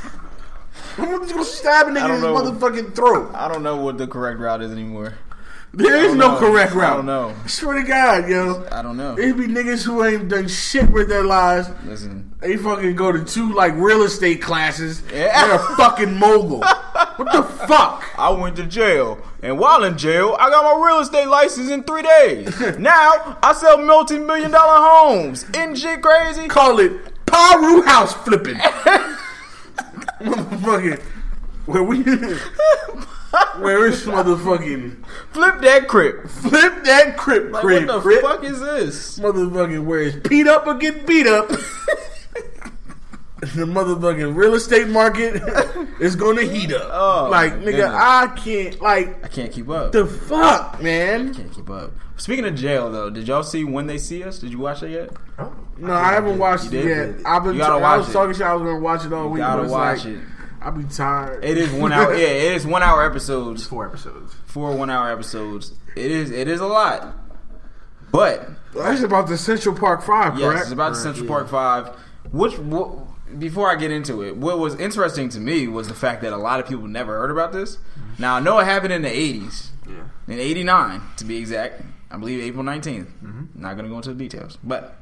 I'm just gonna stab a nigga in his don't know. motherfucking throat. I don't know what the correct route is anymore. There is no know. correct route. I don't know. I swear to God, yo. I don't know. It be niggas who ain't done shit with their lives. Listen. They fucking go to two like real estate classes. Yeah. They're a fucking mogul. What the fuck? I went to jail, and while in jail, I got my real estate license in three days. Now I sell multi-million dollar homes. Isn't shit crazy? Call it Paru house flipping. Motherfucking where we where is motherfucking Flip that crib. flip that crib Like, crib what the crib. fuck is this? Motherfucking where it's beat up or get beat up. The motherfucking real estate market is gonna heat up. Oh, like my nigga, goodness. I can't like I can't keep up. the fuck, man. Can't keep up. Speaking of jail, though, did y'all see When They See Us? Did you watch that yet? No, I haven't watched You it did? yet. I've been. You gotta I watch was it. talking shit. I was gonna watch it all week. Gotta but it's watch like, it. I be tired. It is one hour. Yeah, it is one hour episodes. Four episodes. Four one hour episodes. It is. It is a lot. But That's about the Central Park Five, yes, correct? it's about the Central Park Five. Which what, before I get into it, what was interesting to me was the fact that a lot of people never heard about this. Now I know it happened in the eighties, Yeah. in eighty-nine to be exact. I believe April nineteenth. Mm-hmm. Not going to go into the details, but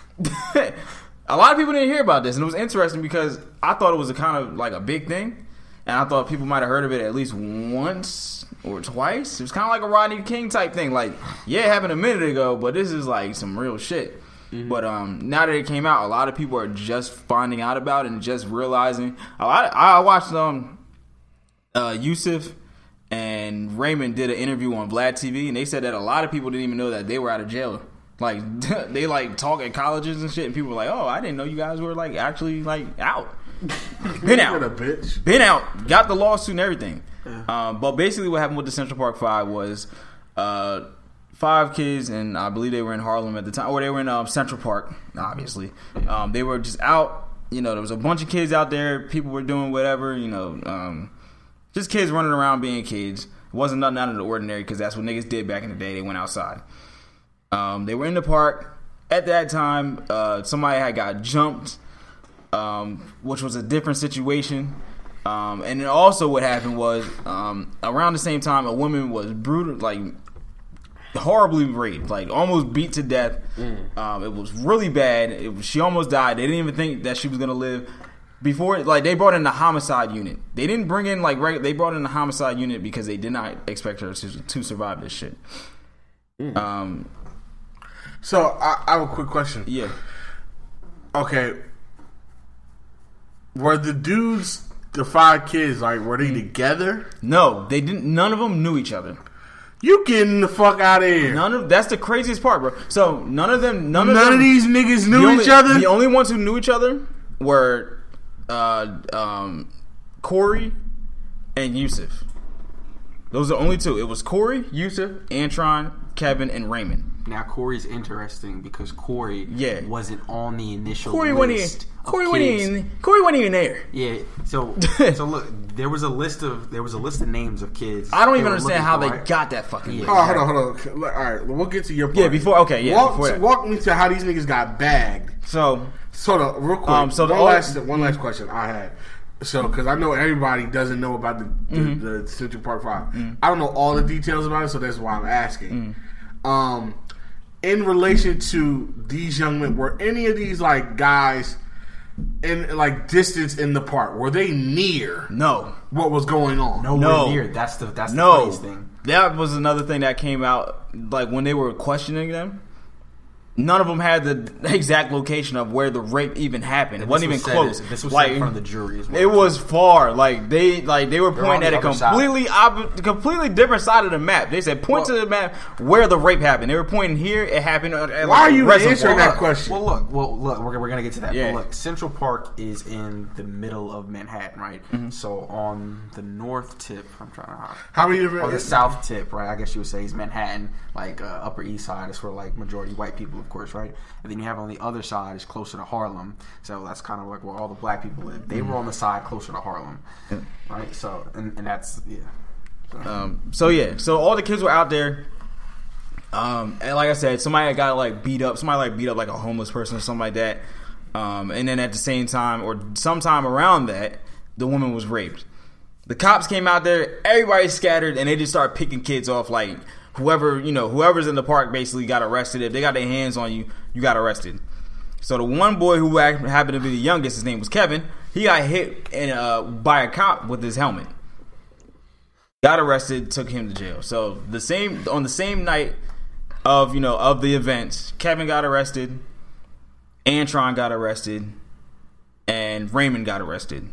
a lot of people didn't hear about this, and it was interesting because I thought it was a kind of like a big thing, and I thought people might have heard of it at least once or twice. It was kind of like a Rodney King type thing. Like, yeah, it happened a minute ago, but this is like some real shit. Mm-hmm. But um, now that it came out, a lot of people are just finding out about it and just realizing. A lot. I watched um, uh, Yusuf and Raymond did an interview on Vlad T V, and they said that a lot of people didn't even know that they were out of jail. Like they like talk at colleges and shit, and people were like, "Oh, I didn't know you guys were like actually like out, been out, You're a bitch. been out, got the lawsuit and everything." Yeah. Um, but basically, what happened with the Central Park Five was uh, five kids, and I believe they were in Harlem at the time, or they were in um, Central Park. Obviously, um, they were just out. You know, there was a bunch of kids out there. People were doing whatever. You know. Um, Just kids running around being kids. It wasn't nothing out of the ordinary because that's what niggas did back in the day. They went outside. Um, they were in the park. At that time, uh, somebody had got jumped, um, which was a different situation. Um, and then also what happened was um, around the same time, a woman was brutal, like horribly raped, like almost beat to death. Mm. Um, it was really bad. It was, she almost died. They didn't even think that she was going to live. Before, like, they brought in the homicide unit. They didn't bring in, like, regular, they brought in the homicide unit because they did not expect her to, to survive this shit. Mm. Um. So, I, I have a quick question. Yeah. Okay. Were the dudes, the five kids, like, were they mm. together? No, they didn't. None of them knew each other. You getting the fuck out of here. None of, that's the craziest part, bro. So, none of them, none, none of them. of these niggas knew only, each other? The only ones who knew each other were Uh, um, Corey and Yusuf. Those are the only two. It was Corey, Yusuf, Antron, Kevin, and Raymond. Now Corey's interesting because Corey yeah. wasn't on the initial Corey list. Corey wasn't even. Corey wasn't even there. Yeah. So so look, there was a list of there was a list of names of kids. I don't even understand how for, they right? got that fucking. Yeah. list. Oh, hold on, hold on. All right, we'll get to your part. Yeah, before okay, yeah. Walk, before that. walk me to how these niggas got bagged. So, so the, real quick. Um, so the one all- last one last question I had. So, because I know everybody doesn't know about the the, Mm-hmm. the Central Park Five. Mm-hmm. I don't know all the details about it, so that's why I'm asking. Mm-hmm. Um, in relation to these young men, were any of these like guys in like distance in the park? Were they near? no, What was going on? Nowhere No. near. That's the that's the no. funniest thing. That was another thing that came out. Like when they were questioning them, none of them had the exact location of where the rape even happened. It And wasn't this even was close. said- This was like said in front of the jury as well. it was far. Like they, like they were They're pointing on at a the other side. completely, op- completely different side of the map. They said point Well- to the map where the rape happened. They were pointing here. It happened. At, at Why like are you a reservoir. answering that question? Well, look, well, look, we're, we're gonna get to that. Yeah. But look, Central Park is in the middle of Manhattan, right? Mm-hmm. So on the north tip, I'm trying to How many different? or the south tip, right? I guess you would say is Manhattan, like uh, Upper East Side is for like majority white people, of course, right? And then you have on the other side is closer to Harlem, so that's kind of like where all the black people live. They were on the side closer to Harlem, right? So and, and that's yeah. So. Um, so yeah, so all the kids were out there. Um, and like I said, somebody got like beat up. Somebody like beat up like a homeless person or something like that. Um, and then at the same time, or sometime around that, the woman was raped. The cops came out there. Everybody scattered, and they just started picking kids off like whoever, you know, whoever's in the park basically got arrested. If they got their hands on you, you got arrested. So the one boy who happened to be the youngest, his name was Kevin, he got hit in, uh, by a cop with his helmet. Got arrested, took him to jail. So the same on the same night of, you know, of the events, Kevin got arrested, Antron got arrested, and Raymond got arrested.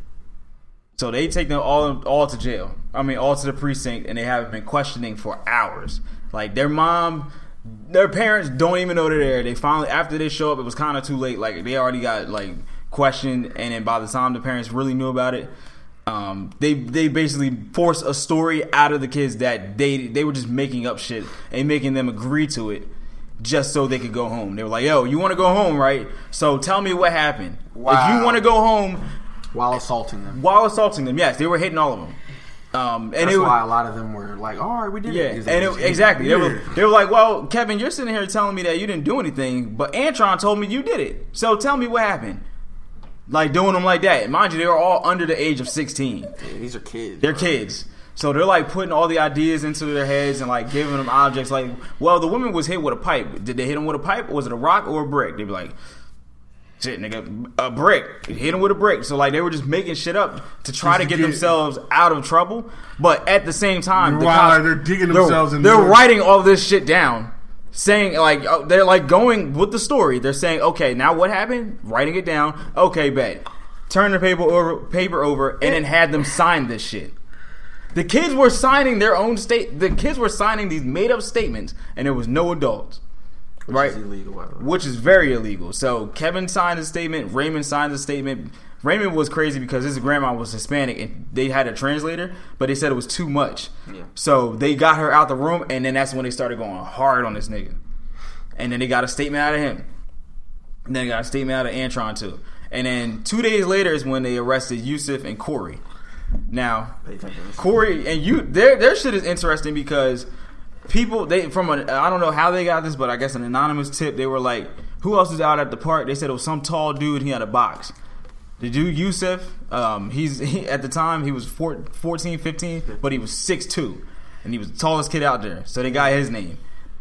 So they take them all all to jail. I mean, all to the precinct, and they haven't been questioning for hours. Like, their mom, their parents don't even know they're there. They finally, after they show up, it was kind of too late. Like, they already got, like, questioned, and then by the time the parents really knew about it, um, they they basically forced a story out of the kids that they they were just making up shit and making them agree to it just so they could go home. They were like, yo, you want to go home, right? So tell me what happened. Wow. If you want to go home... While assaulting them. While assaulting them, yes. They were hitting all of them. Um, and That's it, why a lot of them were like, all right, we did yeah, it. and it, exactly. Yeah. They, were, they were like, well, Kevin, you're sitting here telling me that you didn't do anything, but Antron told me you did it. So tell me what happened. Like, doing them like that. Mind you, they were all under the age of sixteen. Yeah, these are kids. They're bro. kids. So they're like putting all the ideas into their heads and like giving them objects. Like, well, the woman was hit with a pipe. Did they hit him with a pipe, or was it a rock or a brick? They'd be like, shit, nigga, a brick. Hit him with a brick. So like they were just making shit up to try to get themselves out of trouble. But at the same time, the wow, cops, they're digging themselves they're, in. They're writing all this shit down, saying like they're like going with the story. They're saying, okay, now what happened? Writing it down. Okay, bet. Turn the paper over, paper over, and then had them sign this shit. The kids were signing their own state. The kids were signing these made up statements, and there was no adults. Which right? is illegal, by the way. Which is very illegal. So Kevin signed a statement. Raymond signed a statement. Raymond was crazy because his grandma was Hispanic, and they had a translator, but they said it was too much. Yeah. So they got her out the room, and then that's when they started going hard on this nigga. And then they got a statement out of him. And then they got a statement out of Antron too. And then two days later is when they arrested Yusuf and Corey. Now, Corey and you, their their shit is interesting because people, they from a, I don't know how they got this, but I guess an anonymous tip, they were like, who else was out at the park? They said it was some tall dude, he had a box. The dude Yusuf, um, he's he, at the time he was fourteen, fifteen, but he was six two, and he was the tallest kid out there. So they got his name.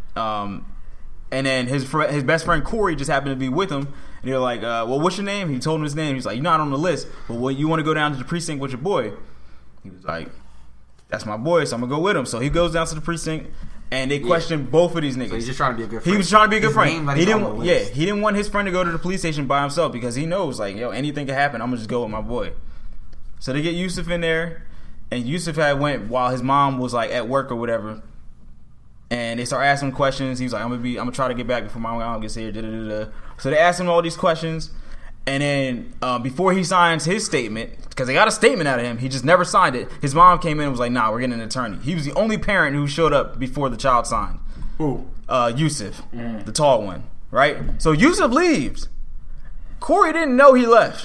Um, and then his fr- his best friend Corey just happened to be with him. And they're like, uh, well, what's your name? He told him his name. He's like, you're not on the list. But well, you want to go down to the precinct with your boy? He was like, that's my boy, so I'm going to go with him. So he goes down to the precinct, and they yeah. question both of these niggas. So he's just trying to be a good friend. He was trying to be a good his friend. He didn't, yeah, he didn't want his friend to go to the police station by himself because he knows, like, yo, anything can happen. I'm going to just go with my boy. So they get Yusuf in there, and Yusuf had went while his mom was, like, at work or whatever. And they start asking him questions. He was like, I'm gonna be, I'm gonna try to get back before my mom gets here. Da, da, da, da. So they asked him all these questions, and then uh, before he signs his statement, because they got a statement out of him, he just never signed it. His mom came in and was like, "Nah, we're getting an attorney." He was the only parent who showed up before the child signed. Who? Uh, Yusuf, mm. the tall one, right? So Yusuf leaves. Corey didn't know he left.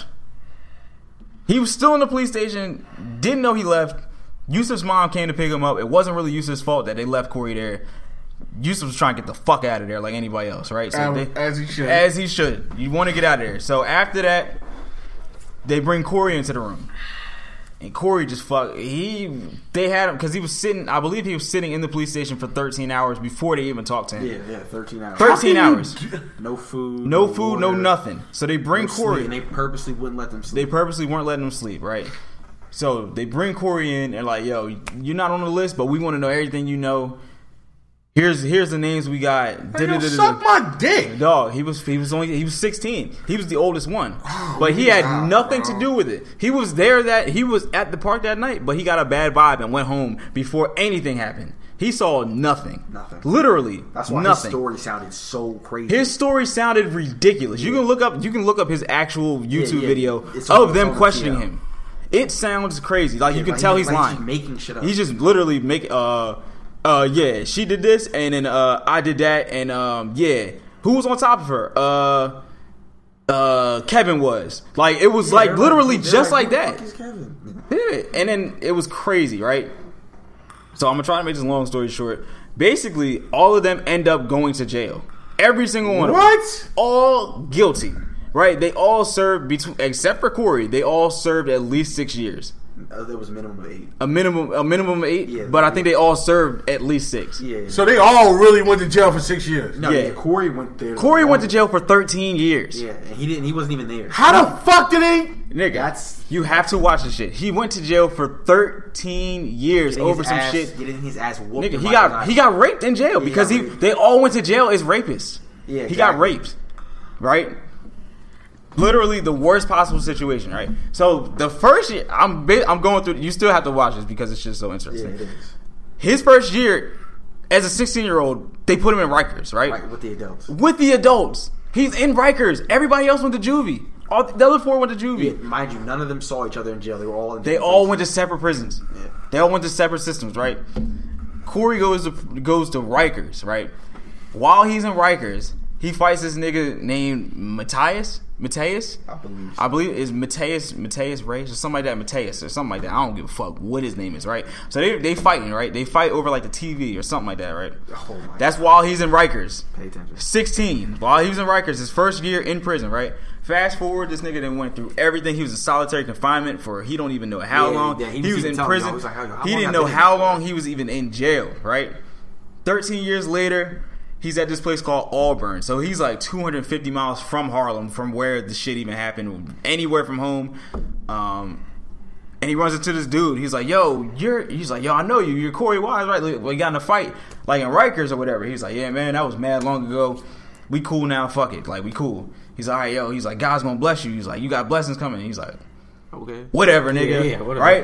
He was still in the police station. Didn't know he left. Yusuf's mom came to pick him up. It wasn't really Yusuf's fault that they left Corey there. Yusuf was trying to get the fuck out of there like anybody else, right? So as, they, as he should. As he should. You want to get out of there. So after that, they bring Corey into the room. And Corey just fuck. He, they had him, because he was sitting, I believe he was sitting in the police station for thirteen hours before they even talked to him. Yeah, yeah, thirteen hours. thirteen hours. No food. No, no food, water, no nothing. So they bring no Corey. Sleep, and they purposely wouldn't let them sleep. They purposely weren't letting him sleep, right? So they bring Corey in and like, yo, you're not on the list, but we want to know everything you know. Here's here's the names we got. Hey, yo, suck my dick, dog. He was he was only he was sixteen. He was the oldest one, oh, but he had God, nothing bro. to do with it. He was there that he was at the park that night, but he got a bad vibe and went home before anything happened. He saw nothing. Nothing. Literally, that's why nothing. His story sounded so crazy. His story sounded ridiculous. Yeah. You can look up you can look up his actual YouTube yeah, yeah. video It's of on, them questioning yeah. him. It sounds crazy. Like yeah, you can like tell he, he's like lying. He's making shit up. He's just literally make uh uh yeah, she did this and then uh I did that and um yeah. Who was on top of her? Uh uh Kevin was. Like it was yeah, like literally like, just like, like that. Is Kevin? Yeah. And then it was crazy, right? So I'm gonna try to make this long story short. Basically, all of them end up going to jail. Every single one what? of them. All guilty. Right? They all served between, except for Corey, they all served at least six years. uh, there was a minimum of eight. A minimum, a minimum of eight. Yeah, but I yeah. think they all served at least six. Yeah. So they all really went to jail for six years. no, yeah. yeah. Corey went there. Corey went to jail for thirteen years. Yeah, and he didn't. He wasn't even there. How the fuck did they? Nigga, That's- you have to watch this shit. He went to jail for thirteen years Getting over his some ass, shit. Getting his ass whooped. Nigga, in he Michael got Jackson. he got raped in jail he because got he raped. they all went to jail as rapists. Yeah, he got exactly. raped, right? Literally the worst possible situation, right? So the first year, I'm bit, I'm going through. You still have to watch this because it's just so Yeah, interesting. it is. His first year as a sixteen year old, they put him in Rikers, right? Right, with the adults. With the adults, he's in Rikers. Everybody else went to juvie. All the other four went to juvie. Yeah, mind you, none of them saw each other in jail. They were all in They different all places. went to separate prisons. Yeah. They all went to separate systems, right? Corey goes to goes to Rikers, right? While he's in Rikers, he fights this nigga named Matthias. Matthias? I believe so. I believe is Matthias Matthias Ray or something like that. Matthias or something like that. I don't give a fuck what his name is, right? So they they fighting, right? They fight over like the T V or something like that, right? Oh my That's while he's in Rikers. Pay attention. sixteen. While he was in Rikers, his first year in prison, right? Fast forward, this nigga then went through everything. He was in solitary confinement for he don't even know how Yeah, long. yeah, he, he was was even in telling me, prison. I was like, how- how he long didn't have know they been how in long jail? he was even in jail, right? thirteen years later, he's at this place called Auburn. So he's like two hundred fifty miles from Harlem, from where the shit even happened, anywhere from home. Um, and he runs into this dude. He's like, yo, you're, he's like, yo, I know you. You're Corey Wise, right? Like, we got in a fight, like in Rikers or whatever. He's like, yeah, man, that was mad long ago. We cool now, fuck it. Like, we cool. He's like, all right, yo. He's like, God's gonna bless you. He's like, you got blessings coming. He's like, Okay. whatever, nigga. Yeah, yeah, whatever. Right?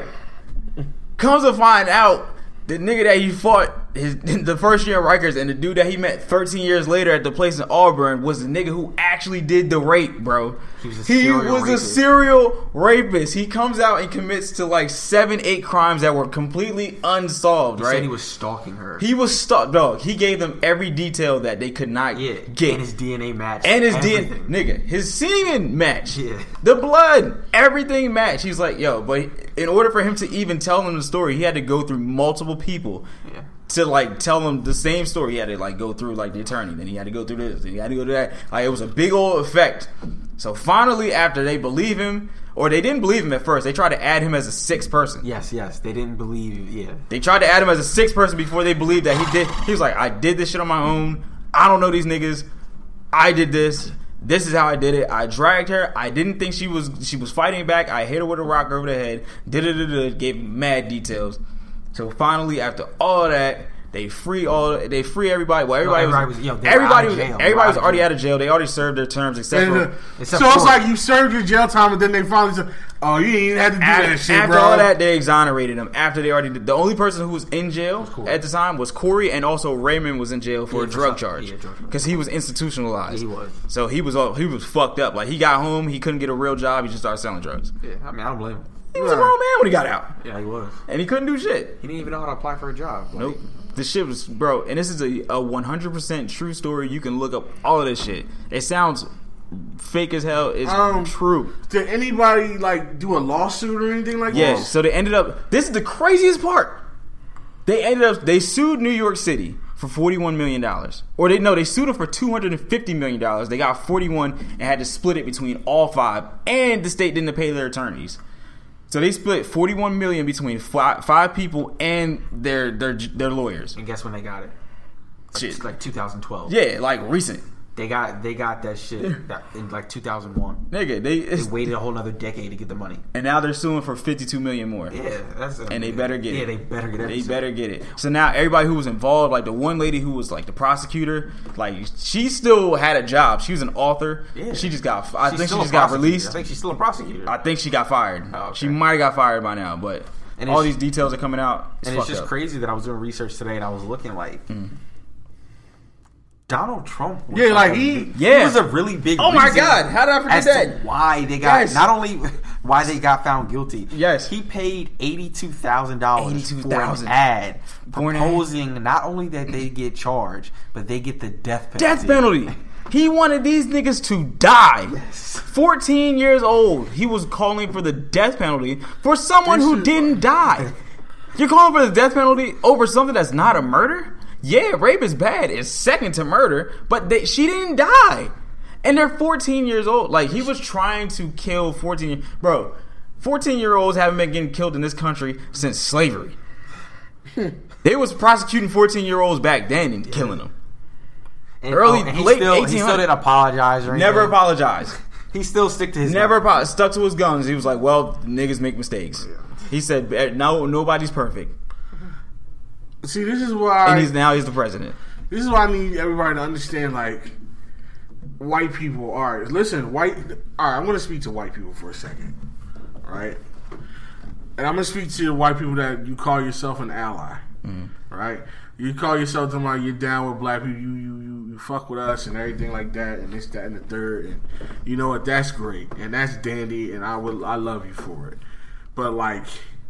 Comes to find out, the nigga that he fought his the first year in Rikers and the dude that he met thirteen years later at the place in Auburn was the nigga who actually did the rape, bro. He was a He serial was a rapist. serial rapist. He comes out and commits to like seven, eight crimes that were completely unsolved, He right? said he was stalking her. He was stuck, dog. He gave them every detail that they could not yeah. get. And his D N A match. And his everything. D N A, nigga, his semen match, Yeah. the blood, everything matched. He's like, yo, but in order for him to even tell them the story, he had to go through multiple people Yeah. to like tell them the same story. He had to like go through like the attorney, then he had to go through this, then he had to go through that. Like it was a big old effect. So finally, after they believe him, or they didn't believe him at first, they tried to add him as a sixth person. Yes, yes. They didn't believe. Yeah. They tried to add him as a sixth person before they believed that he did. He was like, I did this shit on my own. I don't know these niggas. I did this. This is how I did it. I dragged her. I didn't think she was she was fighting back. I hit her with a rock over the head. Did it. Gave mad details. So finally, after all that, they free all. They free everybody. Well, everybody, everybody was, was- yo, they were everybody out of was. jail. They Everybody were was out of already jail. out of jail. They already served their terms, except And, for. uh, Except so it's for- like you served your jail time, and then they finally said, "Oh, you ain't even had to do After, that shit, after bro." all that, they exonerated him. After they already did. The only person who was in jail Corey. at the time was Corey, and also Raymond was in jail for Yeah, a for drug something. charge Yeah, drug charge. because he was institutionalized. Yeah, he was. So he was all he was fucked up. Like he got home, he couldn't get a real job. He just started selling drugs. Yeah. I mean, I don't blame him. He was a grown man when he got out, Yeah, he was. and he couldn't do shit. He didn't even know how to apply for a job. Like, Nope. This shit was, bro, and this is a, a one hundred percent true story. You can look up all of this shit. It sounds fake as hell. It's Um, true. Did anybody like do a lawsuit or anything like Yes. that? So they ended up. This is the craziest part. They ended up. They sued New York City for forty-one million dollars, or they no, they sued them for two hundred and fifty million dollars. They got forty-one and had to split it between all five, and the state didn't pay their attorneys. So they split forty-one million dollars between five, five people and their their their lawyers. And guess when they got it? Like, Shit. like two thousand twelve. Yeah, like recent. They got they got that shit that in like two thousand one. Nigga, they They waited a whole nother decade to get the money. and now they're suing for fifty-two million more. Yeah, that's And they better get yeah, it. they better get it. They better get it. So now everybody who was involved, like the one lady who was like the prosecutor, like she still had a job. She was an author. Yeah. She just got. I She's think she still a just got prosecutor. released. I think she's still a prosecutor. I think she got fired. Oh, okay. She might have got fired by now, but And all it's- these details are coming out. It's and it's fucked just up. crazy that I was doing research today and I was looking like Mm. Donald Trump. Was Yeah, like, a he- big- Yeah. was a really big. Oh my reason God, how did I forget as that? To why they got Yes. not only why they got found guilty. Yes. he paid eighty two thousand dollars eighty-two for thousand an ad For an ad. proposing not only that they get charged, but they get the death penalty. Death penalty. He wanted these niggas to die. fourteen years old. He was calling for the death penalty for someone This who is- didn't die. You're calling for the death penalty over something that's not a murder? Yeah, rape is bad. It's second to murder, but they, she didn't die. And they're fourteen years old. Like, he was trying to kill fourteen years. Bro, fourteen year olds haven't been getting killed in this country since slavery. They was prosecuting fourteen year olds back then and killing them. And, Early, oh, and he late still, eighteen hundreds. He still didn't apologize or anything. Never apologized. He still stick to his Never gun. apo- stuck to his guns. He was like, "Well, niggas make mistakes." He said, "No, nobody's perfect." See, this is why. And he's now he's the president. This is why I need everybody to understand, like, white people are. Listen, white. All right, I'm going to speak to white people for a second. All right? And I'm going to speak to the white people that you call yourself an ally. Mm-hmm. Right? You call yourself something like you're down with black people, you, you, you, you fuck with us and everything like that, and this, that, and the third. And you know what? That's great. And that's dandy, and I will, I love you for it. But, like,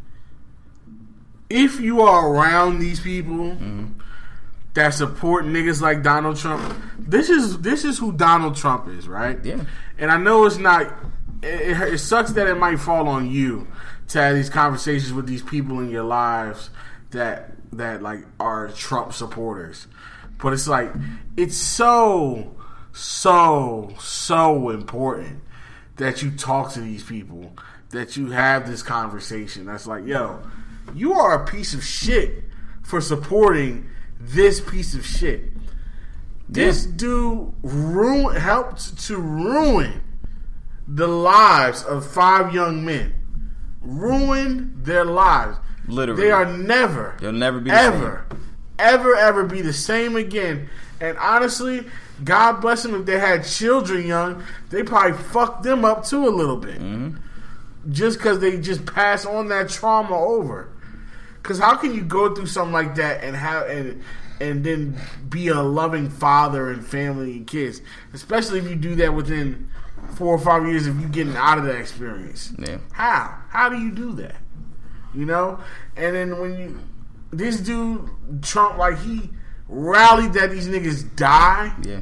if you are around these people. Mm-hmm. that support niggas like Donald Trump. This is this is who Donald Trump is, right? Yeah. And I know it's not. It, it, it sucks that it might fall on you to have these conversations with these people in your lives that that like are Trump supporters. But it's like it's so so so important that you talk to these people, that you have this conversation. That's like, yo, you are a piece of shit for supporting this piece of shit. This yeah. dude ruin, helped to ruin the lives of five young men. Ruin their lives. Literally. They are never, They'll never be the ever, same. ever, ever be the same again. And honestly, God bless them if they had children young, they probably fucked them up too a little bit. Mm-hmm. Just because they just pass on that trauma over. Because how can you go through something like that and have and and then be a loving father and family and kids, especially if you do that within four or five years of you getting out of that experience? Yeah. How? How do you do that? You know? And then when you this dude Trump, like, he rallied that these niggas die. Yeah.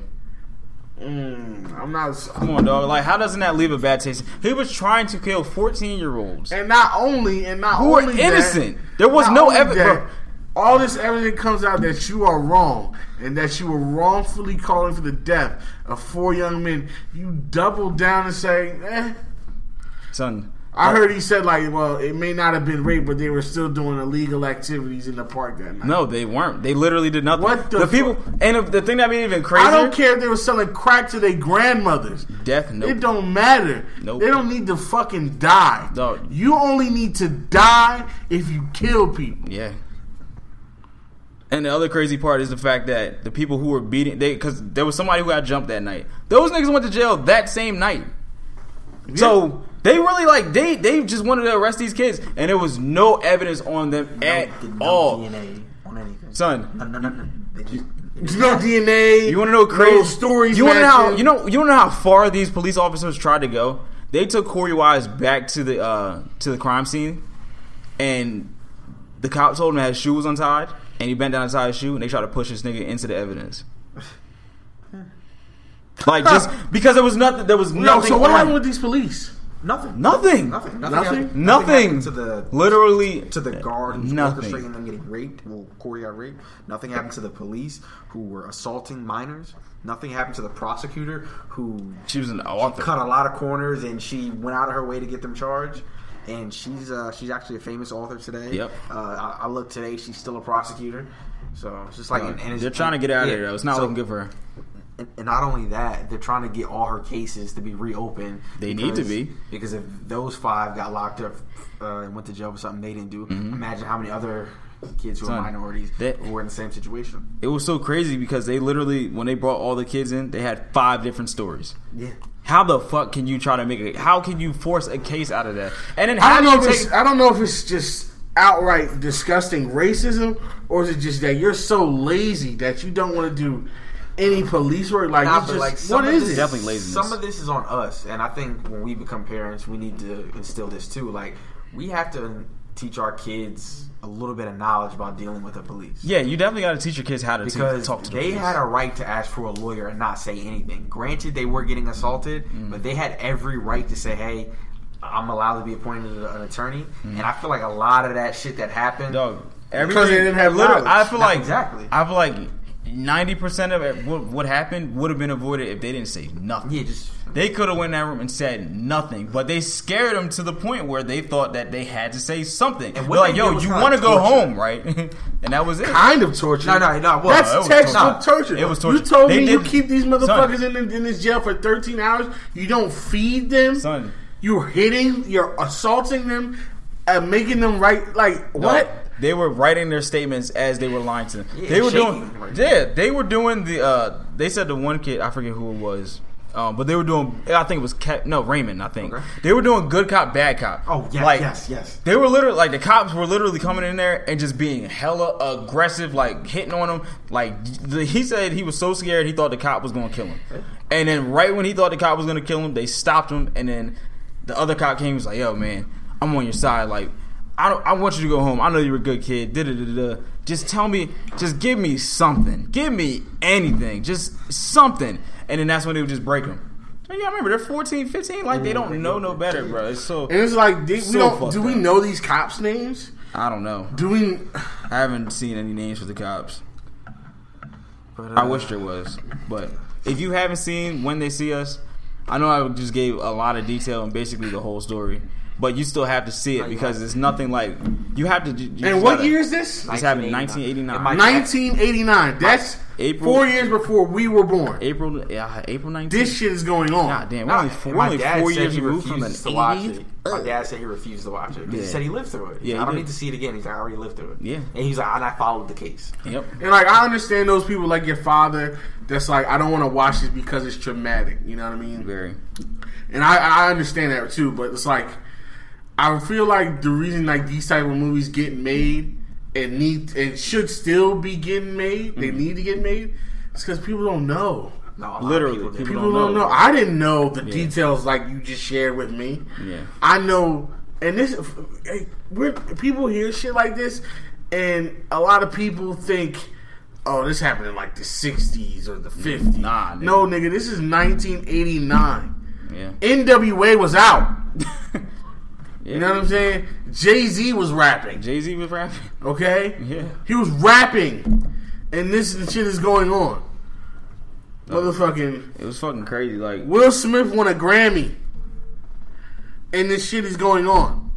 Mm, I'm not. Come on, dog. Like, how doesn't that leave a bad taste? He was trying to kill fourteen year olds, and not only, and not who only were innocent. That, there was no evidence. All this evidence comes out that you are wrong, and that you were wrongfully calling for the death of four young men. You double down and say, "Eh." Son, I heard he said, like, well, it may not have been rape, but they were still doing illegal activities in the park that night. No, they weren't. They literally did nothing. What the, the people? Fu- and the thing that made it even crazier, I don't care if they were selling crack to their grandmothers. Death, nope. It don't matter. Nope. They don't need to fucking die. Dog. You only need to die if you kill people. Yeah. And the other crazy part is the fact that the people who were beating, they because there was somebody who got jumped that night. Those niggas went to jail that same night. Yeah. So they really like they they just wanted to arrest these kids, and there was no evidence on them no, at no all. D N A on anything, son. No, no, no, no. They just, There's no D N A. You want to know crazy no stories? You want to know how matching. you know you want to know how far these police officers tried to go? They took Corey Wise back to the uh, to the crime scene, and the cop told him that his shoe was untied, and he bent down to tie his shoe, and they tried to push this nigga into the evidence. Like, just because there was nothing, there was No, nothing. so what on. happened with these police? Nothing. Nothing. Nothing. Nothing. Nothing? happened- Nothing. happened to the Literally to the guard who's nothing. orchestrating them getting raped. Well, Corey got raped. Nothing happened to the police who were assaulting minors. Nothing happened to the prosecutor who She was an author. cut a lot of corners and she went out of her way to get them charged. And she's uh, she's actually a famous author today. Yep. Uh, I, I looked today. She's still a prosecutor. So it's just like Uh, and, and it's, they're trying to get out yeah, of there, though. It's not so- looking good for her. And, and not only that, they're trying to get all her cases to be reopened. They because, need to be. Because if those five got locked up uh, and went to jail for something they didn't do, Mm-hmm. imagine how many other kids who Son, are minorities they- who were in the same situation. It was so crazy because they literally, when they brought all the kids in, they had five different stories. Yeah. How the fuck can you try to make it? How can you force a case out of that? And then I how don't do know you if take? it's I don't know if it's just outright disgusting racism, or is it just that you're so lazy that you don't want to do any police work? Like, Nah, you but just, like some what of is this, it? Definitely laziness. Some of this is on us, and I think when we become parents, we need to instill this too. Like, we have to teach our kids a little bit of knowledge about dealing with the police. Yeah, you definitely got to teach your kids how to Because talk to the they police. had a right to ask for a lawyer and not say anything. Granted, they were getting assaulted, Mm. but they had every right to say, hey, I'm allowed to be appointed an attorney. Mm. And I feel like a lot of that shit that happened... Dog. Because they didn't have literally, knowledge. I feel Not like exactly. I feel like ninety percent of it, what, what happened would have been avoided if they didn't say nothing. Yeah, just they could have went in that room and said nothing, but they scared them to the point where they thought that they had to say something. And what they're like, they "Yo, did was you kinda want to go torture. home, right?" And that was it. Kind of torture. No, no, no. Well, That's no, it was textbook torture. torture. It was torture. You told They me you did- keep these motherfuckers Son. in, in this jail for thirteen hours. You don't feed them. Son. You're hitting. You're assaulting them, uh, making them write like No, what? They were writing their statements as they were lying to them. Yeah, they were shaking, doing, right. yeah, they were doing the. Uh, they said the one kid, I forget who it was, um, but they were doing. I think it was Ke- no Raymond. I think Okay. they were doing good cop, bad cop. Oh, yeah, like, yes, yes. They were literally like the cops were literally coming in there and just being hella aggressive, like hitting on him. Like the, he said, he was so scared he thought the cop was going to kill him, and then right when he thought the cop was going to kill him, they stopped him, and then the other cop came and was like, "Yo, man, I'm on your side. Like, I don't. I want you to go home. I know you're a good kid. Da da da da. Just tell me. Just give me something. Give me anything. Just something." And then that's when they would just break him. So, yeah, I remember they're fourteen, fifteen. Like they don't know no better, bro. It's so. And it's like, did, So we don't. fucked Do we up. know these cops' names? I don't know. Do we? I haven't seen any names for the cops. But, I wish there was, but if you haven't seen When They See Us, I know I just gave a lot of detail and basically the whole story, but you still have to see it because it's nothing like you have to. You And just what gotta- year is this? This happened in nineteen eighty-nine. It might- nineteen eighty-nine. That's April- four years before we were born. April, yeah, April nineteenth. This shit is going on. God damn, we're Nah, only four, and we're my only dad four said years he removed from an refuses to watch eighties. it. My dad said he refused to watch it. 'Cause He Yeah. said he lived through it. Yeah, I he don't did. need to see it again. He's like, I already lived through it. Yeah. And he's like, and I followed the case. Yep. And like, I understand those people like your father that's like, I don't want to watch this because it's traumatic. You know what I mean? Very. And I, I understand that too, but it's like, I feel like the reason like these type of movies get made and need and should still be getting made, they need to get made, it's because people don't know. No, a lot of Literally, people, did. people People don't know. know. I didn't know the Yeah. details like you just shared with me. Yeah. I know, and this, hey, we're, people hear shit like this, and a lot of people think, oh, this happened in like the sixties or the fifties. Nah, nigga. no, nigga, this is nineteen eighty-nine. Yeah. N W A was out. Yeah. You know what I'm saying? Jay-Z was rapping. Jay Z was rapping. Okay? Yeah. He was rapping, and this shit is going on. Motherfucking It was fucking crazy. Like, Will Smith won a Grammy, and this shit is going on.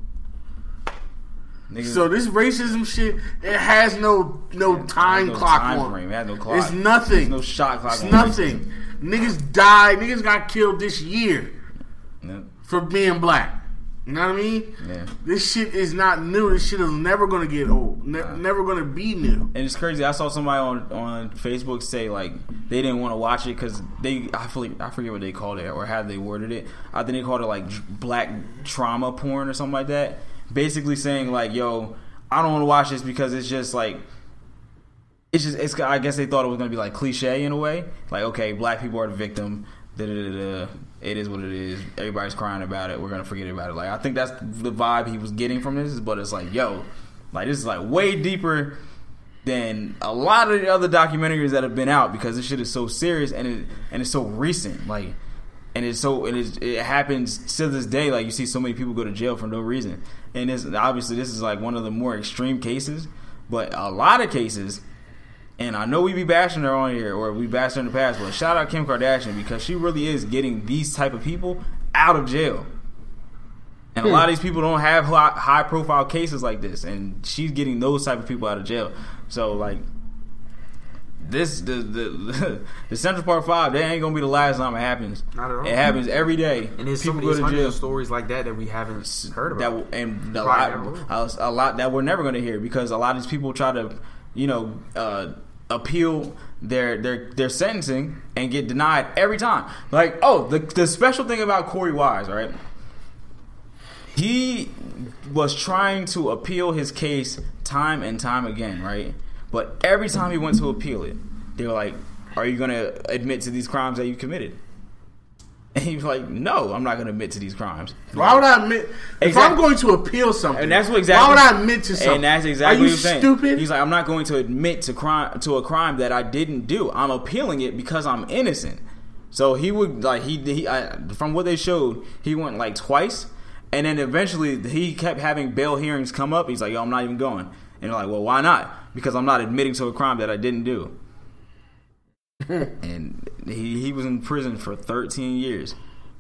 niggas, So this racism shit, it has no no time no clock time on. frame. It has no clock. It's nothing. There's no shot clock. It's on nothing. Niggas died. Niggas got killed this year racism. for being black. You know what I mean? Yeah. This shit is not new. This shit is never gonna get old. Ne- Nah. Never gonna be new. And it's crazy. I saw somebody on, on Facebook say like they didn't want to watch it because they I forget I forget what they called it or how they worded it. I think they called it like dr- black trauma porn or something like that. Basically saying like, yo, I don't want to watch this because it's just like it's just it's. I guess they thought it was gonna be like cliche in a way. Like, okay, black people are the victim. Da, da, da, da. It is what it is. Everybody's crying about it. We're gonna forget about it. Like, I think that's the vibe he was getting from this. But it's like, yo, like this is like way deeper than a lot of the other documentaries that have been out because this shit is so serious and it and it's so recent. Like, and it's so and it's, it happens to this day. Like, you see so many people go to jail for no reason. And this obviously this is like one of the more extreme cases. But a lot of cases. And I know we be bashing her on here, or we bashed her in the past, but shout out Kim Kardashian because she really is getting these type of people out of jail. And a lot of these people don't have high profile cases like this, and she's getting those type of people out of jail. So like this, the the the Central Park Five, that ain't gonna be the last time it happens. Not at all. It happens every day. And there's people so many go to hundreds jail. of stories like that that we haven't heard about. That and a Right, lot, never a, a lot that we're never going to hear because a lot of these people try to, you know, uh, appeal their their their sentencing and get denied every time. Like, oh, the the special thing about Corey Wise, right? He was trying to appeal his case time and time again, right? But every time he went to appeal it, they were like, "Are you going to admit to these crimes that you committed?" And he was like, "No, I'm not going to admit to these crimes." Why would I admit? If Exactly. I'm going to appeal something, And that's what exactly. Why would I admit to something? And that's exactly Are you what he was saying. stupid? He's like, I'm not going to admit to crime to a crime that I didn't do. I'm appealing it because I'm innocent. So he would like he he I, from what they showed, he went like twice, and then eventually he kept having bail hearings come up. He's like, yo, I'm not even going. And they're like, well, why not? Because I'm not admitting to a crime that I didn't do. and he he was in prison for thirteen years.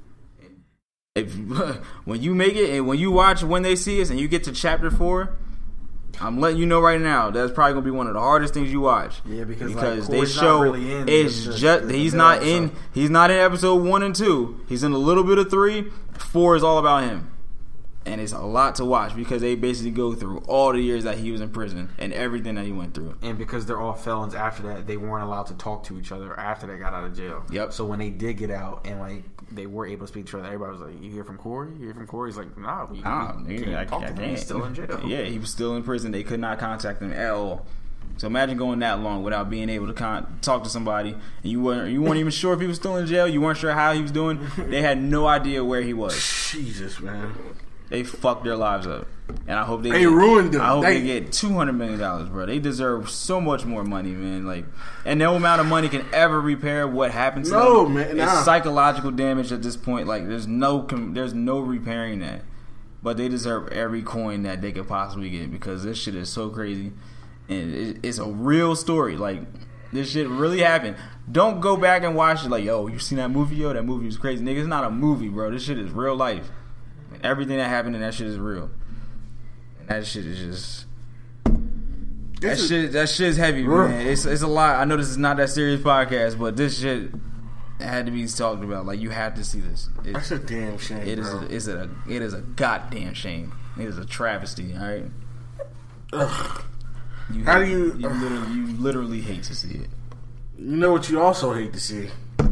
If when you make it and when you watch When They See Us and you get to chapter four, I'm letting you know right now that's probably gonna be one of the hardest things you watch. Yeah, because, because like, they Corey's show not really in it's the- the- just the he's middle not in episode. he's not in episode one and two. He's in a little bit of three. Four is all about him. And it's a lot to watch because they basically go through all the years that he was in prison and everything that he went through. And because they're all felons after that, they weren't allowed to talk to each other after they got out of jail. Yep. So when they did get out and like they were able to speak to each other, everybody was like, "You hear from Corey? You hear from Corey?" He's like, "Nah, you, Nah, you nigga, can't I, talk I to him. can't. He's still in jail." Yeah, he was still in prison. They could not contact him at all. So imagine going that long without being able to con- talk to somebody, and you weren't you weren't even sure if he was still in jail. You weren't sure how he was doing. They had no idea where he was. Jesus, man. They fucked their lives up, and I hope they They get, ruined them. I hope They- they, get two hundred million dollars, bro. They deserve so much more money, man. Like, and no amount of money can ever repair what happened to No, them. man, It's nah. psychological damage at this point. Like, there's no com- there's no repairing that. But they deserve every coin that they could possibly get because this shit is so crazy, and it, it's a real story. Like, this shit really happened. Don't go back and watch it. Like, yo, you seen that movie? Yo, that movie was crazy, nigga. It's not a movie, bro. This shit is real life. Everything that happened in that shit is real. And that shit is just that This is- shit that shit is heavy, man. It's it's a lot. I know this is not that serious podcast, but this shit had to be talked about. Like, you have to see this. It, That's a damn shame, it is bro. a, it's a it is a goddamn shame. It is a travesty, alright? Ugh. You How hate- do you- you literally, you literally hate to see it. You know what you also hate to see?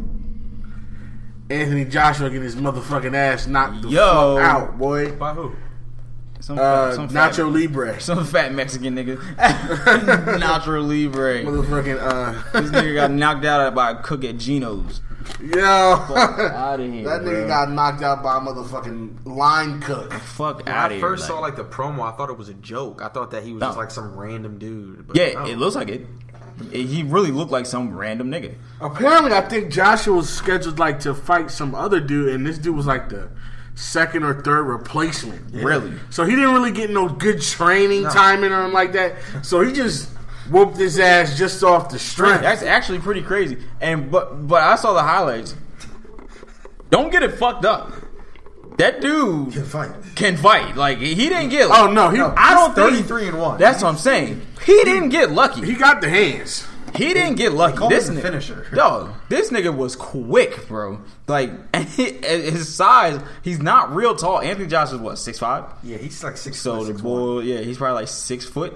Anthony Joshua getting his motherfucking ass knocked the Yo. fuck out, boy. By who? Some, Uh, some Nacho fat, Libre. some fat Mexican nigga. Nacho Libre. Motherfucking, uh... This nigga got knocked out by a cook at Geno's. Yo. Out of here, That nigga bro. got knocked out by a motherfucking line cook. Fuck When out I of here. first like- saw like the promo, I thought it was a joke. I thought that he was No. just like some random dude. But yeah, no. it looks like it. It- He really looked like some random nigga. Apparently, I think Joshua was scheduled like to fight some other dude, and this dude was like the second or third replacement. Really. So he didn't really get no good training timing or anything like that. So he just whooped his ass just off the strength. That's actually pretty crazy. And but but I saw the highlights. Don't get it fucked up. That dude Can fight. can fight. Like, he didn't get. Oh no, he I don't think thirty-three and one. That's what I'm saying. He didn't get lucky. he got the hands. He didn't get lucky. call This him the nigga, finisher. dog. This nigga was quick, bro. Like, and he- and his size, he's not real tall. Anthony Joshua is what, six five? Yeah, he's like six. So foot, the six boy, one. yeah, he's probably like six foot.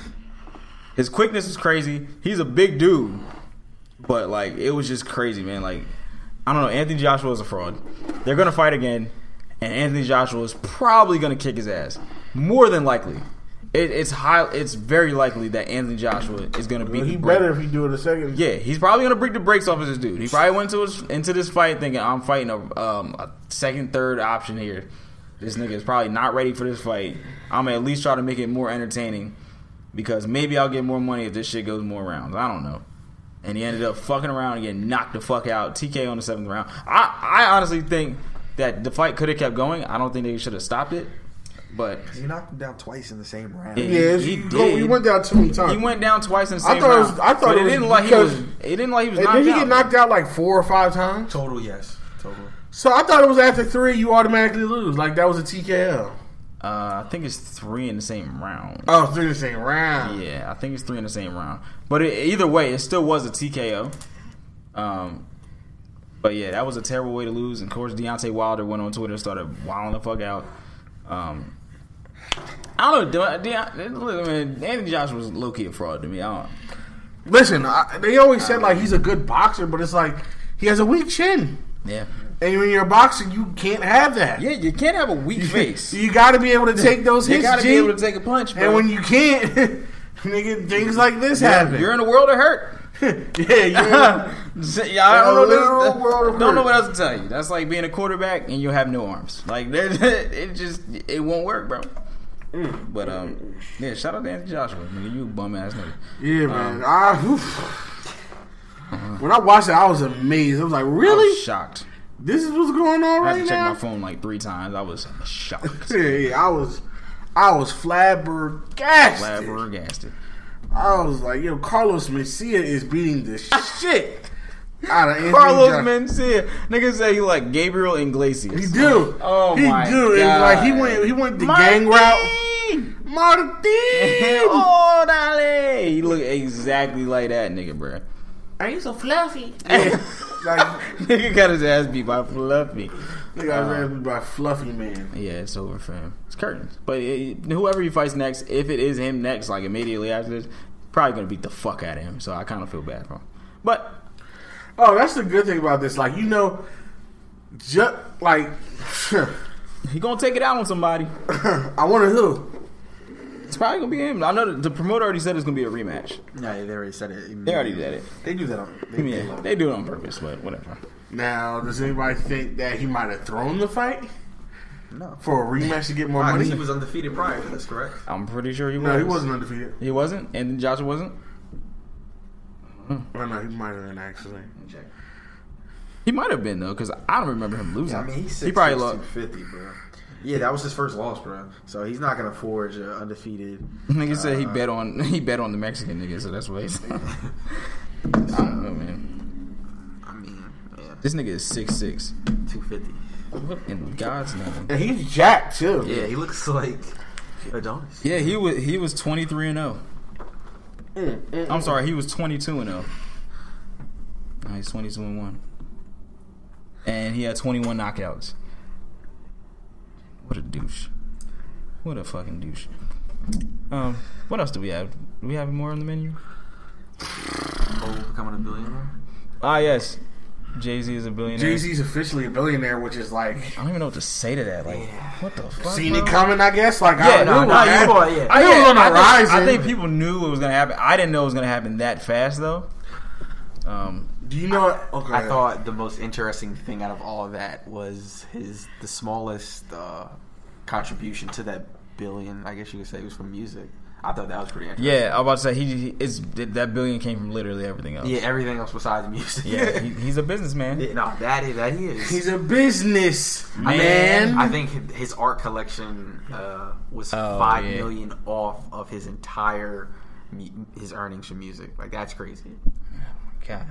His quickness is crazy. He's a big dude, but like, it was just crazy, man. Like, I don't know. Anthony Joshua is a fraud. They're gonna fight again, and Anthony Joshua is probably gonna kick his ass. More than likely, it, it's high. It's very likely that Anthony Joshua is gonna beat. He the bra- better if he do it a second. Yeah, he's probably gonna break the brakes off of this dude. He probably went into his, into this fight thinking, I'm fighting a, um, a second, third option here. This nigga is probably not ready for this fight. I'm gonna at least try to make it more entertaining because maybe I'll get more money if this shit goes more rounds. I don't know. And he ended up fucking around and getting knocked the fuck out. T K on the seventh round. I, I honestly think that the fight could have kept going. I don't think they should have stopped it. But You knocked him down twice in the same round. Yeah. Yeah, He he, did. he went down too many times. he went down twice in the I same thought it round. was- I thought but it it was didn't like he because- was. It didn't like he was and knocked did he out. get knocked out like four or five times? Total, yes. Total. So I thought it was after three you automatically lose. Like that was a T K L. Uh, I think it's three in the same round. Oh, three in the same round. Yeah, I think it's three in the same round. But it, either way, it still was a T K O. Um, but yeah, that was a terrible way to lose. And of course, Deontay Wilder went on Twitter and started wilding the fuck out. Um, I don't know. De- De- look, man, Anthony Joshua was low key a fraud to me. I don't. Listen, I, they always said like he's a good boxer, but it's like he has a weak chin. Yeah, And when you're a boxer, you can't have that. yeah. You can't have a weak face. You got to be able to take those You hits, got to G. be able to take a punch, bro. And when you can't, nigga, things like this you're, happen. you're in a world of hurt. yeah, you're yeah, I don't know. literal This, world of don't know hurt. what else to tell you. That's like being a quarterback and you have no arms. Like there- it just it won't work, bro. But um, yeah. Shout out to Anthony Joshua. Nigga, you a bum ass nigga. Yeah, man. Um, I, oof. When I watched it, I was amazed. I was like, I really? was shocked. This is what's going on I had right to check now? my phone like three times. I was shocked. Yeah, yeah, I was, I was flabbergasted. Flabbergasted. I was like, yo, Carlos Mencia is beating the shit Out of Anthony Carlos Johnson. Mencia. Niggas say he like Gabriel Iglesias. He do. Oh he my do. God. And like he went, he went the gang route. Martin. Oh, dale. He look exactly like that nigga, bro. Are you so fluffy? Yeah. Like Nigga got his ass beat by Fluffy. nigga, I was asked by Fluffy Man. Yeah, it's over for him. It's curtains. But it, whoever he fights next, if it is him next, like immediately after this, probably gonna beat the fuck out of him. So I kind of feel bad for him. But Oh, that's the good thing about this. Like you know, just like he gonna take it out on somebody. I wonder who. It's probably gonna be him. I know the, the promoter already said it's gonna be a rematch. Yeah, they already said it. They already did it. They do that on. They, Yeah, they love they do it on purpose, but whatever. Now, does anybody think that he might have thrown the fight No. for a rematch to get more Wow, money? he was undefeated prior to this, correct? I'm pretty sure he was. No, he wasn't undefeated. He wasn't, and Joshua wasn't. Oh no, he might have been actually. Check. He might have been though, because I don't remember him losing. Yeah, I mean, he's six, he probably six, lost. two fifty, bro. Yeah, that was his first loss, bro. So he's not gonna forge an undefeated. Nigga said he uh, bet on he bet on the Mexican nigga, so that's what he's. I don't know, man. I mean, yeah, This nigga is six six. two fifty. What in God's name? And he's jacked too. Yeah, he looks like Adonis. Yeah, he was he was twenty three and zero. I'm sorry, he was twenty two and zero. No, he's twenty two and one, and he had twenty one knockouts. What a douche! What a fucking douche! Um, what else do we have? Do we have more on the menu? Oh, becoming a billionaire. Ah, yes, Jay Z is a billionaire. Jay Z's officially a billionaire, which is like I don't even know what to say to that. Like, what the fuck? seen bro? it coming. I guess. Like Yeah, I no, knew no, it, you- I, boy, yeah. I knew it was on the I think, horizon. I think people knew it was gonna happen. I didn't know it was gonna happen that fast though. Um, Do you know? What? Okay. I thought the most interesting thing out of all of that was his the smallest uh, contribution to that billion. I guess you could say was from music. I thought that was pretty interesting. yeah, I was about to say he, he is that billion came from literally everything else. Yeah, everything else besides music. yeah, he, he's a businessman. Yeah, no, that is that he is. he's a business I man. think, I think his art collection uh, was Oh, five yeah. million off of his entire mu- his earnings from music. Like that's crazy. God,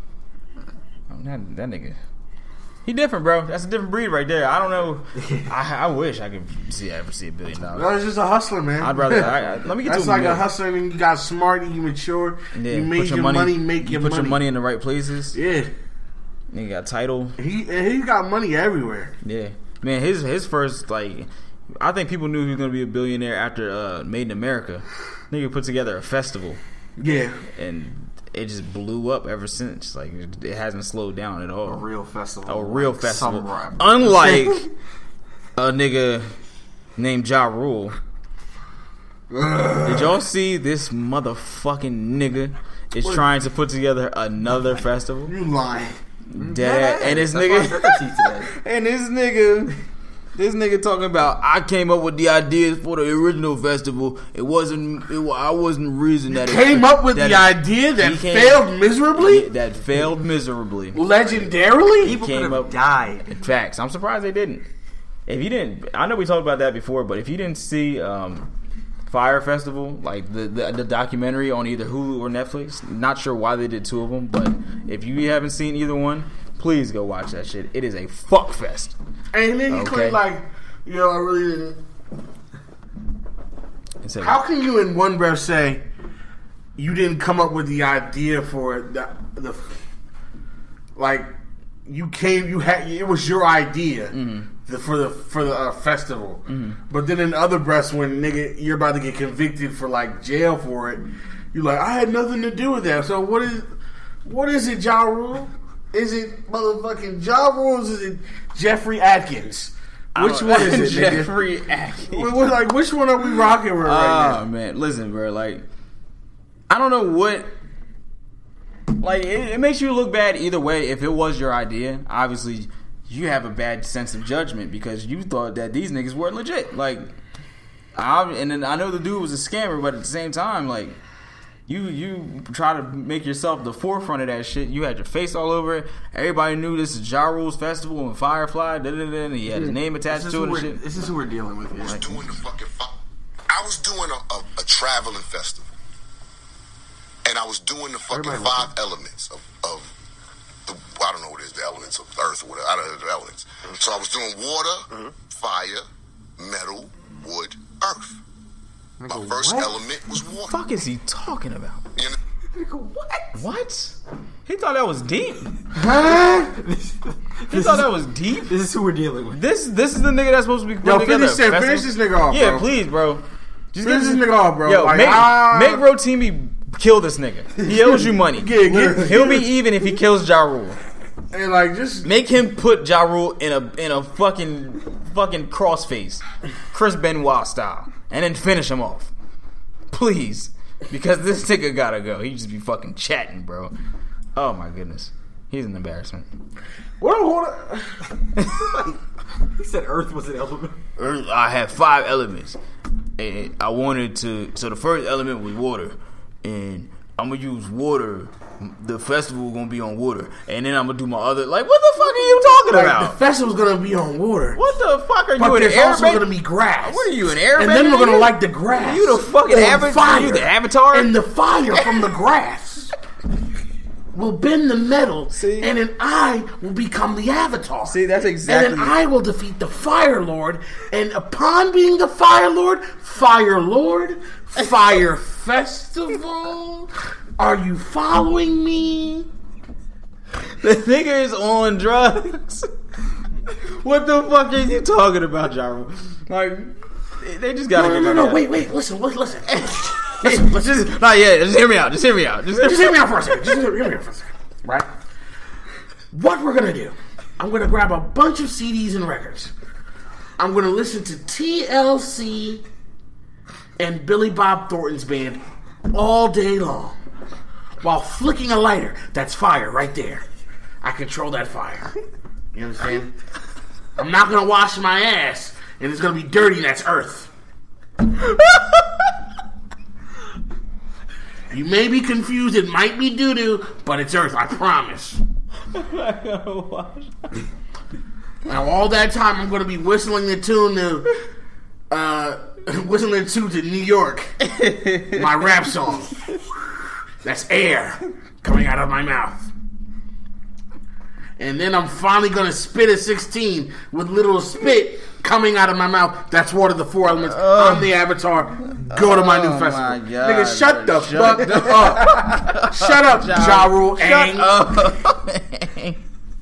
oh, that, that nigga, he different, bro. That's a different breed right there. I don't know. I, I wish I could see ever see a billion dollars. No, it's just a hustler, man. I'd rather. I, I, let me get That's to a like mil. a hustler, and you got smart, you mature, Yeah, you put made your money, make you your put money. your money in the right places. Yeah, Nigga got title. he and he got money everywhere. Yeah, man. His his first like, I think people knew he was gonna be a billionaire after uh, Made in America. Nigga put together a festival, Yeah, and it just blew up ever since. Like it, it hasn't slowed down at all. A real festival. A real like festival. some rap- Unlike a nigga named Ja Rule. Did y'all see this motherfucking nigga is trying to put together another festival? you lying. Dead. And this That's why I nigga said that to you today. and this nigga this nigga talking about I came up with the ideas for the original festival. It wasn't it, wa- I wasn't reason that it Came up with that the it- idea that he came- failed miserably, Yeah, that failed miserably. legendarily. People came could have up- died. Facts. I'm surprised they didn't. If you didn't, I know we talked about that before, but if you didn't see um, Fire Festival, like the, the the documentary on either Hulu or Netflix, not sure why they did two of them, but if you haven't seen either one, please go watch that shit. It is a fuck fest. And then you Okay. claim like, you know, I really didn't. It's a, How can you in one breath say you didn't come up with the idea for it? The, the like you came, you had it was your idea the, for the for the uh, festival, but then in other breaths, when nigga you're about to get convicted for like jail for it, you're like, I had nothing to do with that. So what is what is it, Ja Rule? Is it motherfucking Ja Rule? Or is it Jeffrey Atkins? Which one is it, nigga? Jeffrey Atkins. What- what- like which one are we rocking with right now? Oh man, listen, bro. Like, I don't know what. Like, it, it makes you look bad either way. If it was your idea, obviously, you have a bad sense of judgment because you thought that these niggas weren't legit. Like, I and then I know the dude was a scammer, but at the same time, like, you you try to make yourself the forefront of that shit. You had your face all over it. Everybody knew this is Ja Rule's festival and Firefly. Da, da, da, and he had his name attached This is, to who it and we're, shit. this is who we're dealing with here. was doing the fucking fi- I was doing a, a, a traveling festival. And I was doing the fucking Everybody five listen. elements of, of the I don't know what it is, the elements of earth or whatever. I don't know the elements. So I was doing water, mm-hmm. fire, metal, wood, earth. My Nigga, first what? element was water. What the fuck is he talking about? You know? Nigga, what? What? He thought that was deep. Huh? He thought that was deep. This is who we're dealing with. This this is the nigga that's supposed to be putting Yo, together. finish, that, finish this nigga off, Yeah, bro. please, bro. Just Finish get this nigga off, bro. Yo, like, make, ah, make Rotimi kill this nigga. He owes you money. Yeah, get- He'll be even if he kills Ja Rule. and like just Make him put Ja Rule in a in a fucking fucking crossface, Chris Benoit style, and then finish him off, please, because this nigga gotta go. He just be fucking chatting, bro. Oh my goodness, he's an embarrassment. what? What? He said Earth was an element. I have five elements, and I wanted to. So the first element was water, and I'm gonna use water. The festival gonna be on water, and then I'm gonna do my other. Like, what the fuck are you talking Like, about? the festival's gonna be on water. What the fuck are But you an there's air also bait? gonna be grass. What are you, an air And bait, then we're gonna nigga? light the grass. You the fucking on avatar? fire. You the avatar? And the fire from the grass will bend the metal, See? and then I will become the avatar. See, that's exactly- And then I will defeat the Fire Lord, and upon being the Fire Lord, Fire Lord, Fire Festival. Are you following me? The nigga is on drugs. What the fuck are you talking about, Jaro? Like, they just gotta No, get no, that no, no. out. Wait, wait. Listen, listen. listen. listen, listen. Just, not yet. Just hear me out. Just hear me out. Just, Just hear me out for a second. Just hear me out for a second. Right? What we're gonna do? I'm gonna grab a bunch of C Ds and records. I'm gonna listen to T L C and Billy Bob Thornton's band all day long, while flicking a lighter. That's fire right there. I control that fire. You understand? I'm not gonna wash my ass, and it's gonna be dirty. That's earth. You may be confused. It might be doo doo, but it's earth. I promise. Now, all that time, I'm gonna be whistling the tune to, uh, whistling the tune to New York, my rap song. That's air coming out of my mouth. And then I'm finally gonna spit a sixteen with little spit coming out of my mouth. That's water, the four elements. Oh. I'm the avatar. Go to my new Oh, festival. my God. Nigga, shut the Shut fuck up. Shut up, Ja Rule. Shut Aang. up.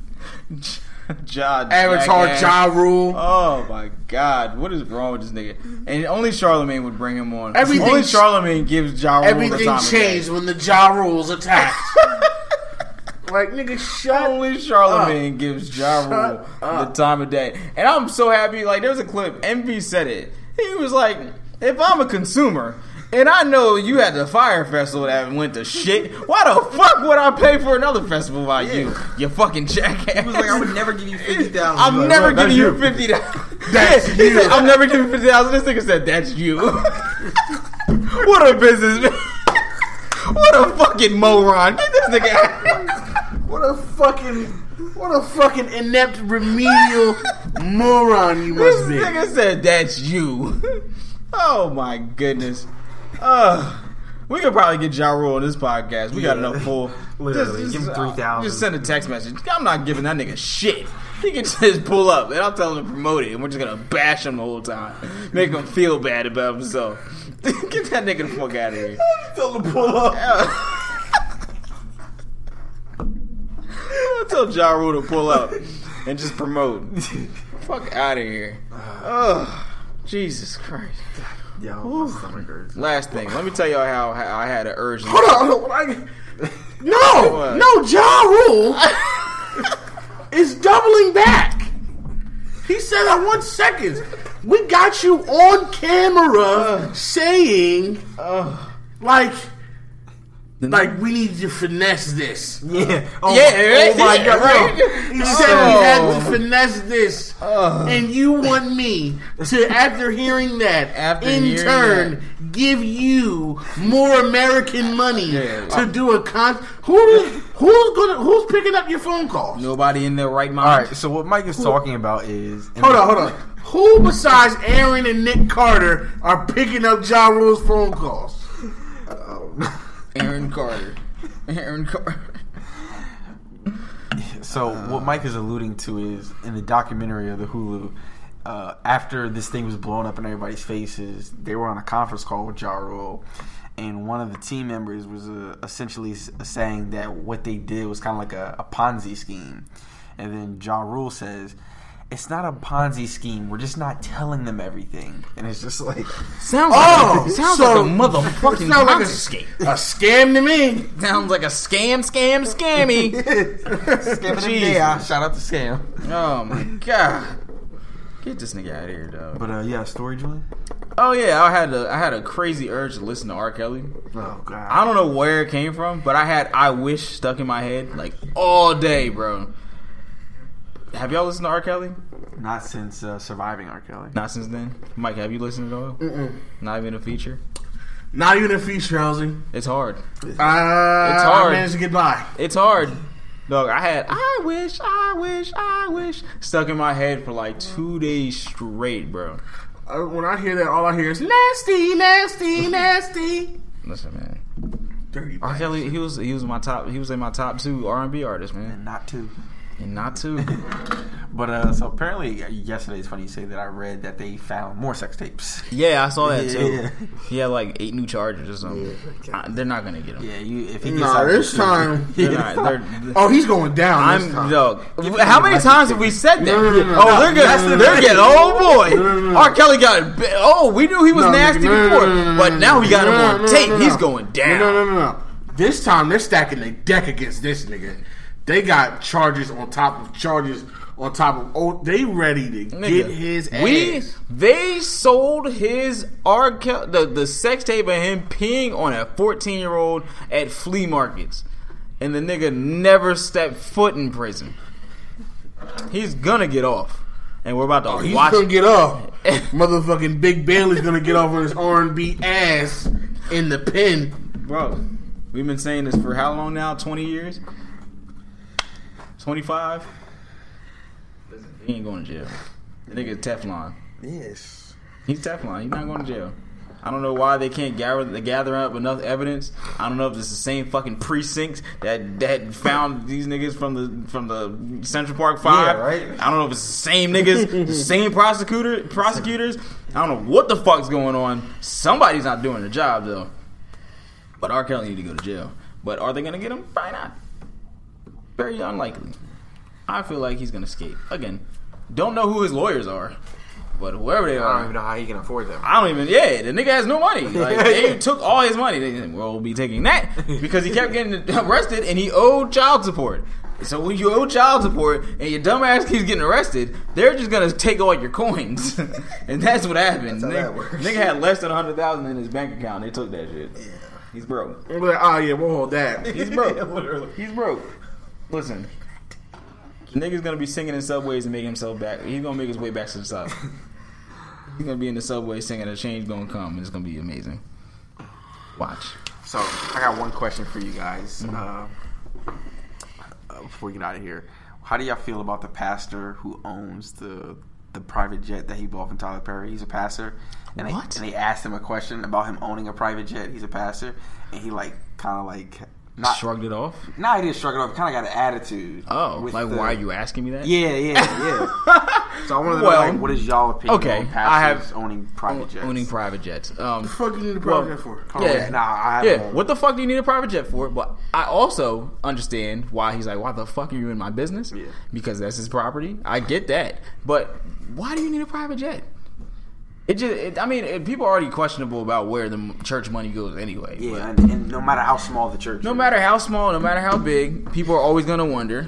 Ja, Avatar jackass. Ja Rule. Oh my God, what is wrong with this nigga? And only Charlemagne would bring him on. Everything- only Charlemagne gives Ja Rule the Everything time of day. changed when the Ja Rule's attacked. Like, nigga, shut Only Charlemagne gives Ja Rule up. the time of day. And I'm so happy. Like, there's a clip. M V said it. He was like, if I'm a consumer and I know you had the Fire Festival that went to shit, why the fuck would I pay for another festival by you? You fucking jackass. He was like, I would never give you fifty thousand. I'm never That's giving you you. fifty dollars. That's He you. said, I'm never giving you fifty thousand. This nigga said, that's you. What a businessman. What a fucking moron. Get this nigga out. What a fucking, what a fucking inept remedial moron you This must be. nigga said, that's you. Oh my goodness. Uh, we could probably get Ja Rule on this podcast. We got Yeah. enough full. Literally, give him uh, three thousand. Just send a text message. I'm not giving that nigga shit. He can just pull up, and I'll tell him to promote it, and we're just gonna bash him the whole time, make him feel bad about himself. Get that nigga the fuck out of here. Tell him to pull up. I'll tell Ja Rule to pull up and just promote. Fuck out of here. Oh, Jesus Christ. Yo, my stomach hurts. Last thing, let me tell y'all how, how I had an urge. Hold on, hold on. I, no, What? no, Ja Rule is doubling back. He said that one second. We got you on camera saying, like, like we need to finesse this. Yeah. Oh, Yeah, oh my yeah, God. right. He said we had Oh. to finesse this, and you want me to, after hearing that, After in hearing turn, give you more American money Yeah. to do a con. Who who's gonna who's picking up your phone calls? Nobody in their right All mind. right. So what Mike is talking about is Hold on, hold on. Who besides Aaron and Nick Carter are picking up Ja Rule's phone calls? Aaron Carter. Aaron Carter. So uh, what Mike is alluding to is in the documentary of the Hulu, uh, after this thing was blowing up in everybody's faces, they were on a conference call with Ja Rule, and one of the team members was uh, essentially saying that what they did was kind of like a, a Ponzi scheme. And then Ja Rule says, it's not a Ponzi scheme. We're just not telling them everything. And it's just like... Sounds oh, like, sounds so, like a motherfucking sounds like a, scheme. A scam to me. Sounds like a scam, scam, scammy. Scam of the day. Shout out to Scam. Oh, my God. Get this nigga out of here, dog. But, uh, yeah, story, Julian? Oh, yeah. I had a, I had a crazy urge to listen to R. Kelly. Oh, God. I don't know where it came from, but I had I Wish stuck in my head, like, all day, bro. Have y'all listened to R. Kelly? Not since uh, Surviving R. Kelly. Not since then? Mike, have you listened at all? Mm-mm. Not even a feature? Not even a feature, Halsey. It's hard. Uh, it's hard. I managed to get by. It's hard. Dog, I had I wish, I wish, I wish stuck in my head for like two days straight, bro. Uh, when I hear that, all I hear is nasty, nasty, nasty. Listen, man. Dirty R. Kelly, he was he was my top he was in my top two R and B artists, man. And not two. And not two. But uh, so apparently yesterday, it's funny you say that, I read that they found more sex tapes. Yeah, I saw that yeah, too. Yeah. He had like eight new charges or something. Yeah. Uh, they're not gonna get him. Yeah, you if he gets nah, out this time. They're not, they're, oh, he's going down. I'm this time. dog. How many times have we said that? No, no, no, no, oh, no, they're no, getting, no, no, they're no, getting. no, Oh boy, no, no, no, no. R. Kelly got it. Oh, we knew he was No, nasty no, no, before, no, no, no, but now we got no, him no, on no, tape. no, no. He's going down. No, no, no, no. This time they're stacking the deck against this nigga. They got charges on top of charges on top of. Oh, they ready to Nigga, get his ass. We they sold his R. Kelly, the the sex tape of him peeing on a fourteen year old at flea markets, and the nigga never stepped foot in prison. He's gonna get off, and we're about to Oh, he's watch. gonna get off. Motherfucking Big Bailey's gonna get off on his R and B ass in the pen, Bro, we've been saying this for how long now? Twenty years? Twenty-five? He ain't going to jail. The nigga Teflon. Yes. He's Teflon. He's not going to jail. I don't know why they can't gather gather up enough evidence. I don't know if it's the same fucking precincts that that found these niggas from the from the Central Park Five. Yeah, right. I don't know if it's the same niggas, the same prosecutor prosecutors. I don't know what the fuck's going on. Somebody's not doing the job though. But R. Kelly need to go to jail. But are they gonna get him? Probably not. Very unlikely. I feel like he's gonna escape again. Don't know who his lawyers are. But whoever they I are, don't even know how he can afford them. I don't even. Yeah, the nigga has no money. Like they took all his money. They said, "Well, we'll be taking that," because he kept getting arrested and he owed child support. So when you owe child support and your dumb ass keeps getting arrested, they're just gonna take all your coins, and that's what happened. That's how nigga, that works. nigga had less than a hundred thousand in his bank account. They took that shit. Yeah. He's broke. I'm like, oh yeah, we'll hold that. He's broke. He's broke. Listen, the nigga's gonna be singing in subways and make himself back. He's gonna make his way back to the south. He's gonna be in the subway singing "A Change Gonna Come," and it's gonna be amazing. Watch. So I got one question for you guys Mm-hmm. uh, uh, before we get out of here. How do y'all feel about the pastor who owns the the private jet that he bought from Tyler Perry? He's a pastor, and What? They, and they asked him a question about him owning a private jet. He's a pastor, and he like kind of like not Shrugged it off. Nah, he didn't shrug it off. Kind of got an attitude. Oh, with like the- why are you asking me that? Yeah, yeah, yeah. So I wanted to Well, know, like, what is y'all opinion okay, on I have- pastors owning private jets? Owning private jets. Um, What the fuck you need a Well, private jet for? Oh, yeah. nah, I have yeah. one. What the fuck do you need a private jet for? But I also understand why he's like, why the fuck are you in my business? Yeah. Because that's his property. I get that. But why do you need a private jet? It just, it, I mean, it, people are already questionable about where the m- church money goes anyway. Yeah, but and, and no matter how small the church no is. matter how small, no matter how big, people are always going to wonder,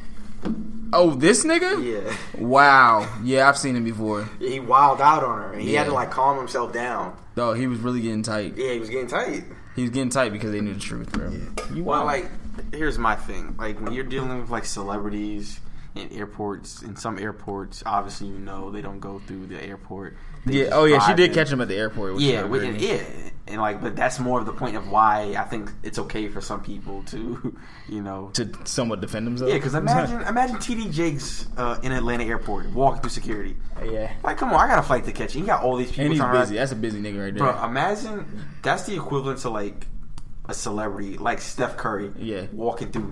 oh, this nigga? Yeah. Wow. Yeah, I've seen him before. He wilded out on her, and he had Yeah. to like calm himself down. Oh, he was really getting tight. Yeah, he was getting tight. He was getting tight because they knew the truth, bro. You Well, wild. like, here's my thing. Like, when you're dealing with like celebrities in airports, in some airports, obviously you know they don't go through the airport. They Yeah. just Oh, yeah. She drive did in. catch him at the airport. Which Yeah, is with- very- and, yeah, and like, but that's more of the point of why I think it's okay for some people to, you know, to somewhat defend themselves. yeah. Because imagine, imagine T D Jakes uh, in Atlanta airport walking through security. yeah. Like, come on, I got a flight to catch. You got all these people. And he's turning around. busy. That's a busy nigga right there. Bro, imagine that's the equivalent to like a celebrity like Steph Curry, Yeah. walking through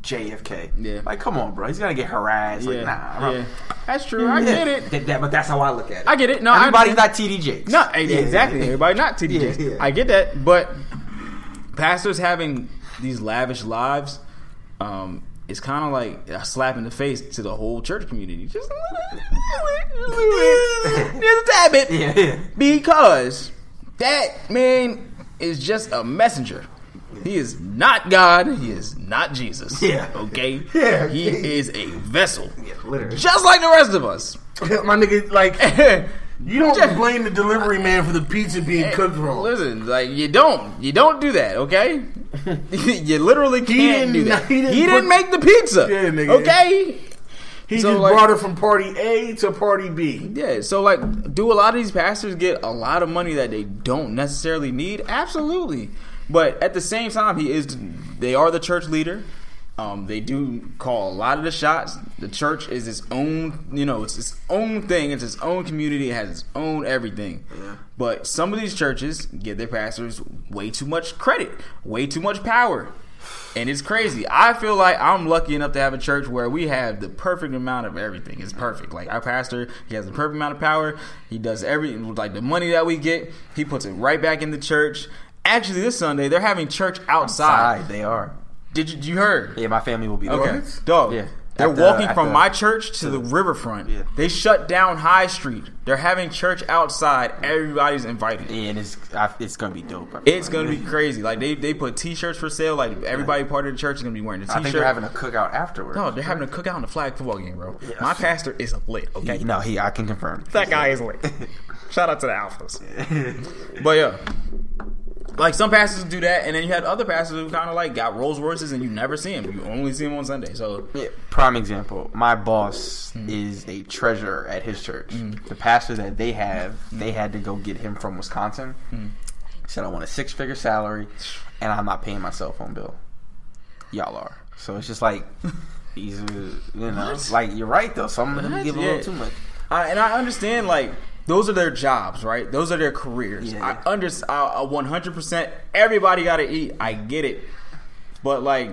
J F K. Yeah. Like, come on, bro. He's gonna get harassed. Like, Yeah, nah, bro. yeah. That's true. I get it. That, that, but that's how I look at it. I get it. No, everybody's I, not T D Jakes. No, Yeah, exactly. yeah. Everybody not T D Jakes. Yeah, yeah. I get that, but pastors having these lavish lives, um, it's kind of like a slap in the face to the whole church community. Just a little, just a, little, just a tad bit, Yeah, yeah. because that man is just a messenger. He is not God. He is not Jesus. Yeah. Okay. Yeah. He is a vessel, Yeah, literally. just like the rest of us. My nigga, like, you don't blame the delivery man for the pizza being cooked wrong. Listen, like you don't, you don't do that, okay? You literally can't didn't- do that. he He didn't didn't, put- make the pizza, Yeah, nigga. okay? He So, just like- brought her from party A to party B. Yeah, so like, do a lot of these pastors get a lot of money that they don't necessarily need? Absolutely, but at the same time, he is. They are the church leader. Um, they do call a lot of the shots. The church is its own, you know, it's its own thing. It's its own community. It has its own everything. Yeah. But some of these churches give their pastors way too much credit, way too much power. And it's crazy. I feel like I'm lucky enough to have a church where we have the perfect amount of everything. It's perfect. Like our pastor, he has the perfect amount of power. He does every, like the money that we get, he puts it right back in the church. Actually, this Sunday, they're having church outside. Outside, they are. Did you, you heard? Yeah, my family will be there. Okay. Dog. Yeah. They're At the- walking at from the- my church to the riverfront. Yeah. They shut down High Street. They're having church outside. Everybody's invited. Yeah, and it's I, it's gonna be dope. It's gonna be crazy. Like they, they put T-shirts for sale. Like everybody part of the church is gonna be wearing a T-shirt. I think they're having a cookout afterwards. No, they're having a cookout in the flag football game, bro. My pastor is lit. Okay, He- no, he I can confirm. that guy is lit. Shout out to the Alphas. But yeah, like some pastors do that, and then you had other pastors who kind of like got Rolls Royces, and you never see him. You only see him on Sunday. So Yeah, prime example. My boss Mm. is a treasurer at his church. Mm. The pastor that they have, they had to go get him from Wisconsin. Mm. He said, I want a six figure salary, and I'm not paying my cell phone bill. Y'all are. So it's just like, these are, you know, like, you're right, though. Some of them What? give a Yeah. little too much. I, and I understand, like, those are their jobs, right? Those are their careers. Yeah. I under I, one hundred percent everybody got to eat. I get it. But, like,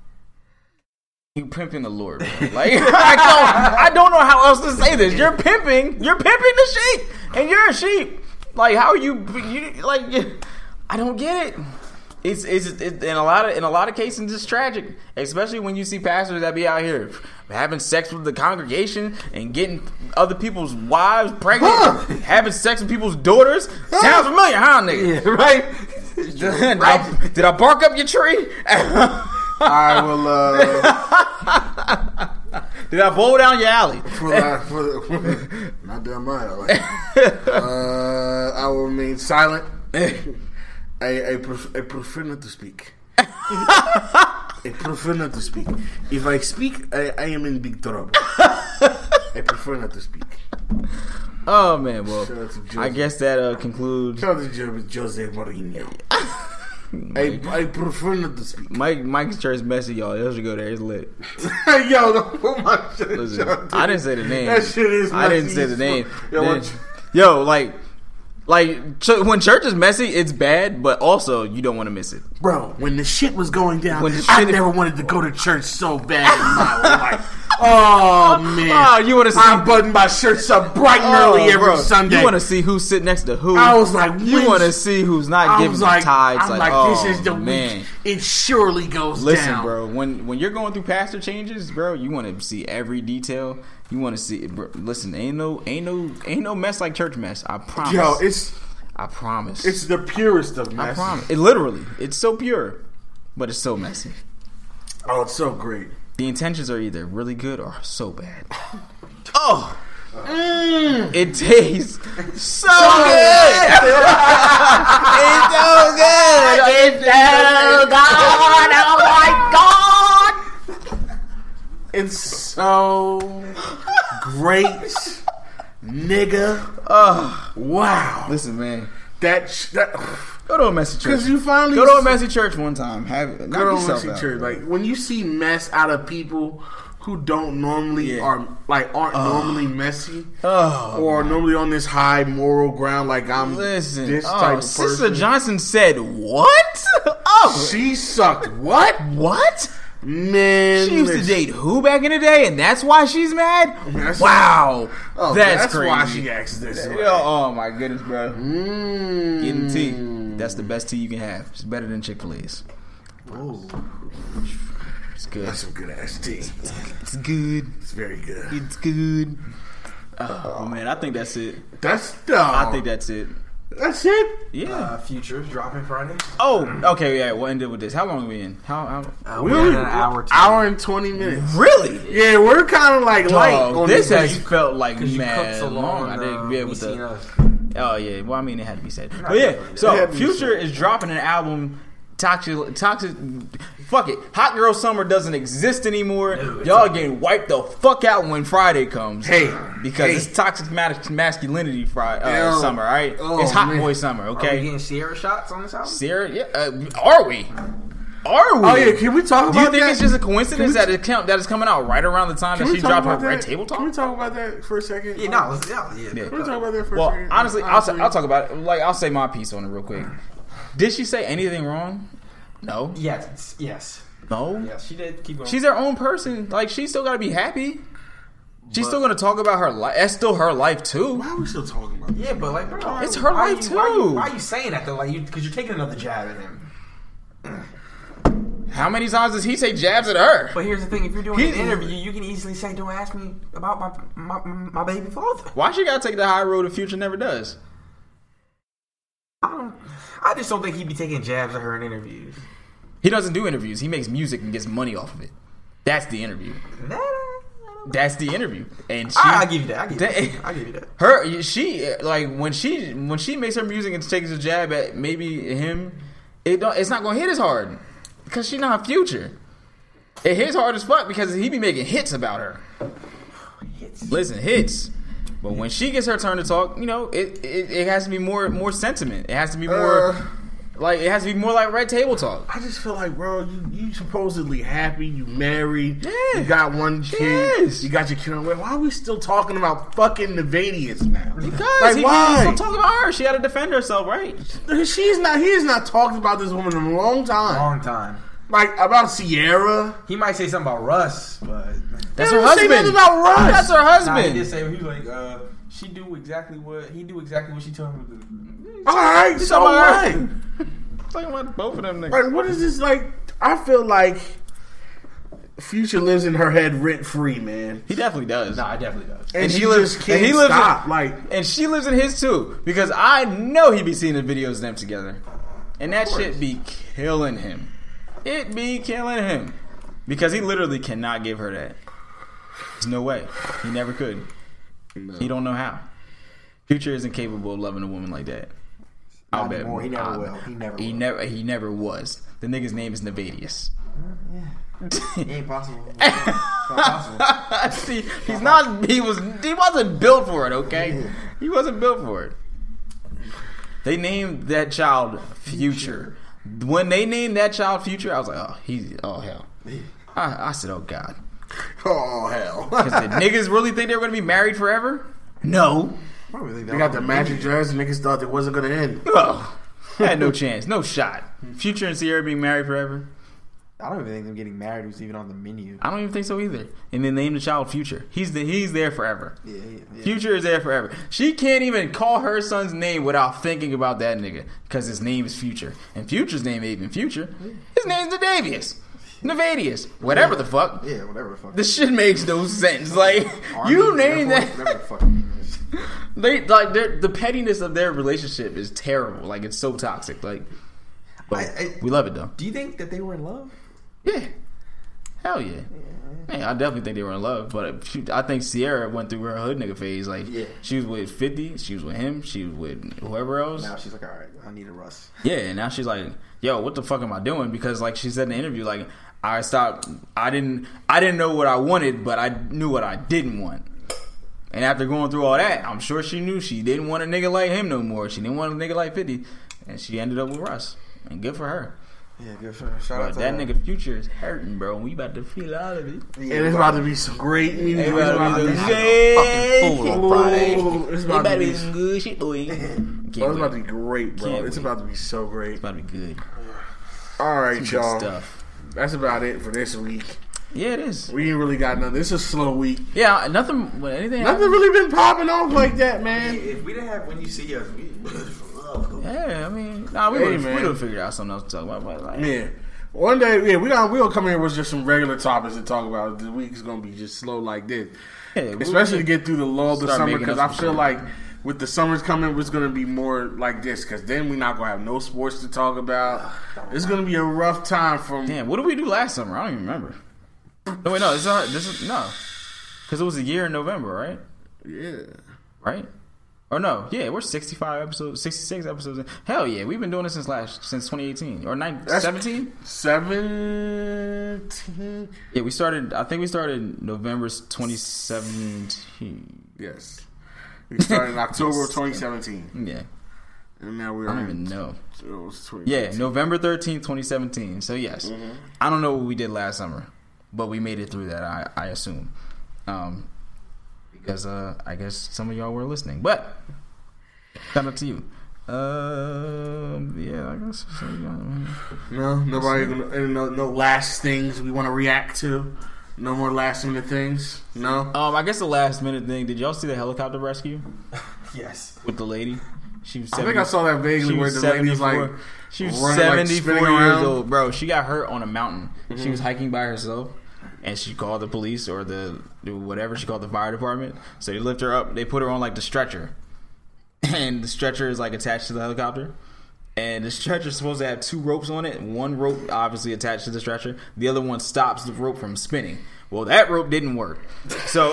you pimping the Lord, bro. Like, I don't, I don't know how else to say this. You're pimping. You're pimping the sheep. And you're a sheep. Like, how are you, you like, I don't get it. It's, it's it's in a lot of in a lot of cases it's tragic, especially when you see pastors that be out here having sex with the congregation and getting other people's wives pregnant, having sex with people's daughters. Sounds familiar, huh, nigga? Yeah, right? Did, I, did I bark up your tree? I will, uh, Did I bowl down your alley? for the, for the, for, not down my alley. Uh, I will remain silent. I, I, pref- I prefer not to speak. I prefer not to speak. If I speak, I, I am in big trouble. I prefer not to speak. Oh man, well, Shout out to Jose. I guess that uh, concludes. Shout out to Jo- Jose Mourinho. I, I prefer not to speak. Mike Mike's church messy, y'all. Y'all should go there. It's lit. Yo, don't put my shit. Listen, Listen, I didn't say the name. That shit is I didn't messy say as the name. fuck. Yo, Then- what you- yo, like, like ch- when church is messy, it's bad, but also you don't want to miss it. Bro, when the shit was going down, When the I shit- never wanted to go to church so bad in my life. Oh man! Oh, you wanna see- I button my shirts up bright and early Oh, every bro, Sunday. You want to see who's sitting next to who? I was like, you when- want to see who's not I giving was like, tithes. I'm like, like, oh, this is the man. week. It surely goes Listen, down, bro. When when you're going through pastor changes, bro, you want to see every detail. You want to see. Bro, listen, ain't no, ain't no, ain't no mess like church mess. I promise. Yo, it's I promise. it's the purest of I mess. promise. It literally, it's so pure, but it's so messy. Oh, it's so great. The intentions are either really good or so bad. Oh, Mm. it tastes so good. It's so good. It's so good. Oh my god. It's so great, nigga. Oh, Wow. listen, man. That sh- that. Go to a messy church. Because you finally Go to a messy church one time. Have knock Go to a yourself messy out. church. Like when you see mess out of people who don't normally Yeah. are like aren't normally messy Oh, or normally on this high moral ground. Like I'm listen. this Oh, type of Sister person. Johnson said what? Oh, She sucked what? what? Man, She used to date who back in the day, and that's why she's mad? That's Wow. Oh, that's, that's crazy. why she acts this way. Oh, my goodness, bro. Mm. Getting tea. That's the best tea you can have. It's better than Chick-fil-A's. Oh, It's good. that's some good ass tea. It's good. It's very good. It's good. Oh, man, I think that's it. That's no. I think that's it. That's it. Yeah. Uh, Future's dropping Friday. Oh, okay, yeah, we'll end it with this. How long are we in? How, how Uh, We we're only at an hour. Two. hour and twenty minutes. Really? Yeah, we're kind of like light Oh, on this this. has felt like Because you mad cooked so long. I Uh, didn't be able we seen to. us. Oh yeah, well I mean it had to be said. not But yeah, definitely. It so had to be Future said. is dropping an album. Toxic, toxic. Fuck it. Hot Girl Summer doesn't exist anymore. No, it's Y'all not. getting wiped the fuck out when Friday comes. Hey, because hey. it's toxic mas- masculinity Friday uh, Hell. summer. All right, Oh, it's hot man. boy summer. Are we Okay, getting Sierra shots on this album? Sarah, yeah, uh, are we? Are we? Oh yeah, can we talk about Do you think that? it's just a coincidence Can we- that it count, that is coming out right around the time Can that we she talk dropped her about Red that? Table Talk? Can we talk about that for a second? Yeah, no, let's, yeah, yeah. Yeah. Can we talk about that for Well, a second? honestly, I'll, say, I'll talk about it. Like, I'll say my piece on it real quick. Did she say anything wrong? No. Yes, yes, No. yes. She did. Keep going. She's her own person. Like, she's still got to be happy. She's But- still going to talk about her life. That's still her life, too. Why are we still talking about this? Yeah, but like, bro, It's her why life, you- Why, you, too. why are you saying that though? Like, you because you're taking another jab at him. How many times does he say jabs at her? But here's the thing: if you're doing He- an interview, you can easily say, "Don't ask me about my my, my baby father." Why she got to take the high road if Future never does? I don't. I just don't think he'd be taking jabs at her in interviews. He doesn't do interviews. He makes music and gets money off of it. That's the interview. That, I, That's the interview. And she, I, I give you that. I give you That- that. I give you that. her, she like when she when she makes her music and takes a jab at maybe him, it don't, it's not gonna hit as hard because she's not Future. It hits hard as fuck because he be making hits about her. Hits. Listen, hits. But when she gets her turn to talk, you know, it it, it has to be more more sentiment. It has to be more Uh, like it has to be more like Red Table Talk. I just feel like, bro, you you supposedly happy, you married, Yeah. you got one kid, Yes. you got your kid on the way. Why are we still talking about fucking Nevadius now? Because like, he why? still talking about her. She had to defend herself, right? She's not. He has not talked about this woman in a long time. Long time. Like about Sierra. He might say something about Russ, but That's He her didn't say husband. nothing about Russ. That's her nah, he husband. did say he was like, uh, she do exactly what he do exactly what she told him to do. All right, so talking about what? her. Talking about both of them niggas. Like, what is this like? I feel like Future lives in her head rent free, man. He definitely does. Nah, I definitely does. And, And she he lives- just can't and he lives in- stop. like, And she lives in his too. Because I know he be seeing the videos of them together. And that shit be killing him. It be killing him. Because he literally cannot give her that. There's no way. He never could. He don't know how. Future isn't capable of loving a woman like that. I'll Not bet. anymore. He never I'll- will. He never He will. never. He never was. The nigga's name is Nevadius. It ain't possible. It's not possible. See, he's not. He was. He wasn't built for it. Okay, he wasn't built for it. They named that child Future. When they named that child Future, I was like, oh, he's. Oh hell. I, I said, oh god. oh hell. Because the niggas really think they were gonna be married forever? No. I don't really think They got the magic dress. And niggas thought it wasn't gonna end. Oh, had no chance, no shot. Future and Sierra being married forever? I don't even think them getting married was even on the menu. I don't even think so either. And then name the child Future. He's the, he's there forever. Yeah, yeah, yeah. Future is there forever. She can't even call her son's name without thinking about that nigga because his name is Future, and Future's name ain't even Future. His name's Nadavius, Nevadius, whatever the fuck. Yeah, whatever the fuck. This shit makes no sense. Like Army, you name Air that. Force, whatever the fuck it is. They like they're- the pettiness of their relationship is terrible. Like it's so toxic. Like, but I- I- we love it though. Do you think that they were in love? Yeah. Hell yeah. Man, I definitely think they were in love, but she, I think Sierra went through her hood nigga phase. Like, Yeah. she was with fifty, she was with him, she was with whoever else. Now she's like, all right, I need a Russ. Yeah, and now she's like, yo, what the fuck am I doing? Because like she said in the interview, like I stopped. I didn't. I didn't know what I wanted, but I knew what I didn't want. And after going through all that, I'm sure she knew she didn't want a nigga like him no more. She didn't want a nigga like fifty, and she ended up with Russ. And good for her. Yeah, good for her. Shout out But to that her. nigga Future is hurting, bro. We about to feel all of it. And it's about to be some great music. Hey, It's about to be some- fucking fool on Friday. Ooh, It's about to be. some good shit, boy. Can't Oh, it's wait. about to be great, bro. Can't It's wait. about to be so great. It's about to be good. All right, Good y'all. stuff. that's about it for this week. Yeah, it is. We ain't really got nothing. This is a slow week. Yeah, nothing. When anything. Nothing happens, really been popping off like that, man. If we didn't have When You See Us, we. Yeah, I mean, nah, we Hey, would man. have figured out something else to talk about. But like, Yeah. One day, yeah, we gonna we gonna come here with just some regular topics to talk about. The week is gonna be just slow like this, yeah, especially to get through the lull of the Start summer. making Because up I some feel shit. like with the summers coming, it's gonna be more like this. Because then we're not gonna have no sports to talk about. It's gonna be a rough time from. damn, what did we do last summer? I don't even remember. No, wait, no, this is our, this is no, because it was a year in November, right? Yeah. Right? Or no, yeah, we're sixty-five episodes, sixty-six episodes. In. Hell yeah, we've been doing this since last since twenty eighteen or seventeen. Seventeen. Yeah, we started. I think we started November twenty seventeen. Yes. We started in October of twenty seventeen, Yeah, and now we're. I don't in, even know. It was Yeah, November thirteenth, twenty seventeen. So yes, Mm-hmm. I don't know what we did last summer, but we made it through that. I, I assume, um, because uh, I guess some of y'all were listening. But shout out to you. Um, yeah, I guess. So, yeah, No, nobody. Gonna, and no, no last things we want to react to. No more last minute things. No. um, I guess the last minute thing. Did y'all see the helicopter rescue Yes. with the lady? She was. I think I saw that vaguely She where was the lady was like seventy-four. She was running, like, seventy-four spinning years around. old, bro. She got hurt on a mountain. Mm-hmm. She was hiking by herself, and she called the police or the whatever. She called the fire department. So they lift her up. They put her on like the stretcher, and the stretcher is like attached to the helicopter. And the stretcher is supposed to have two ropes on it. One rope obviously attached to the stretcher. The other one stops the rope from spinning. Well, that rope didn't work. So,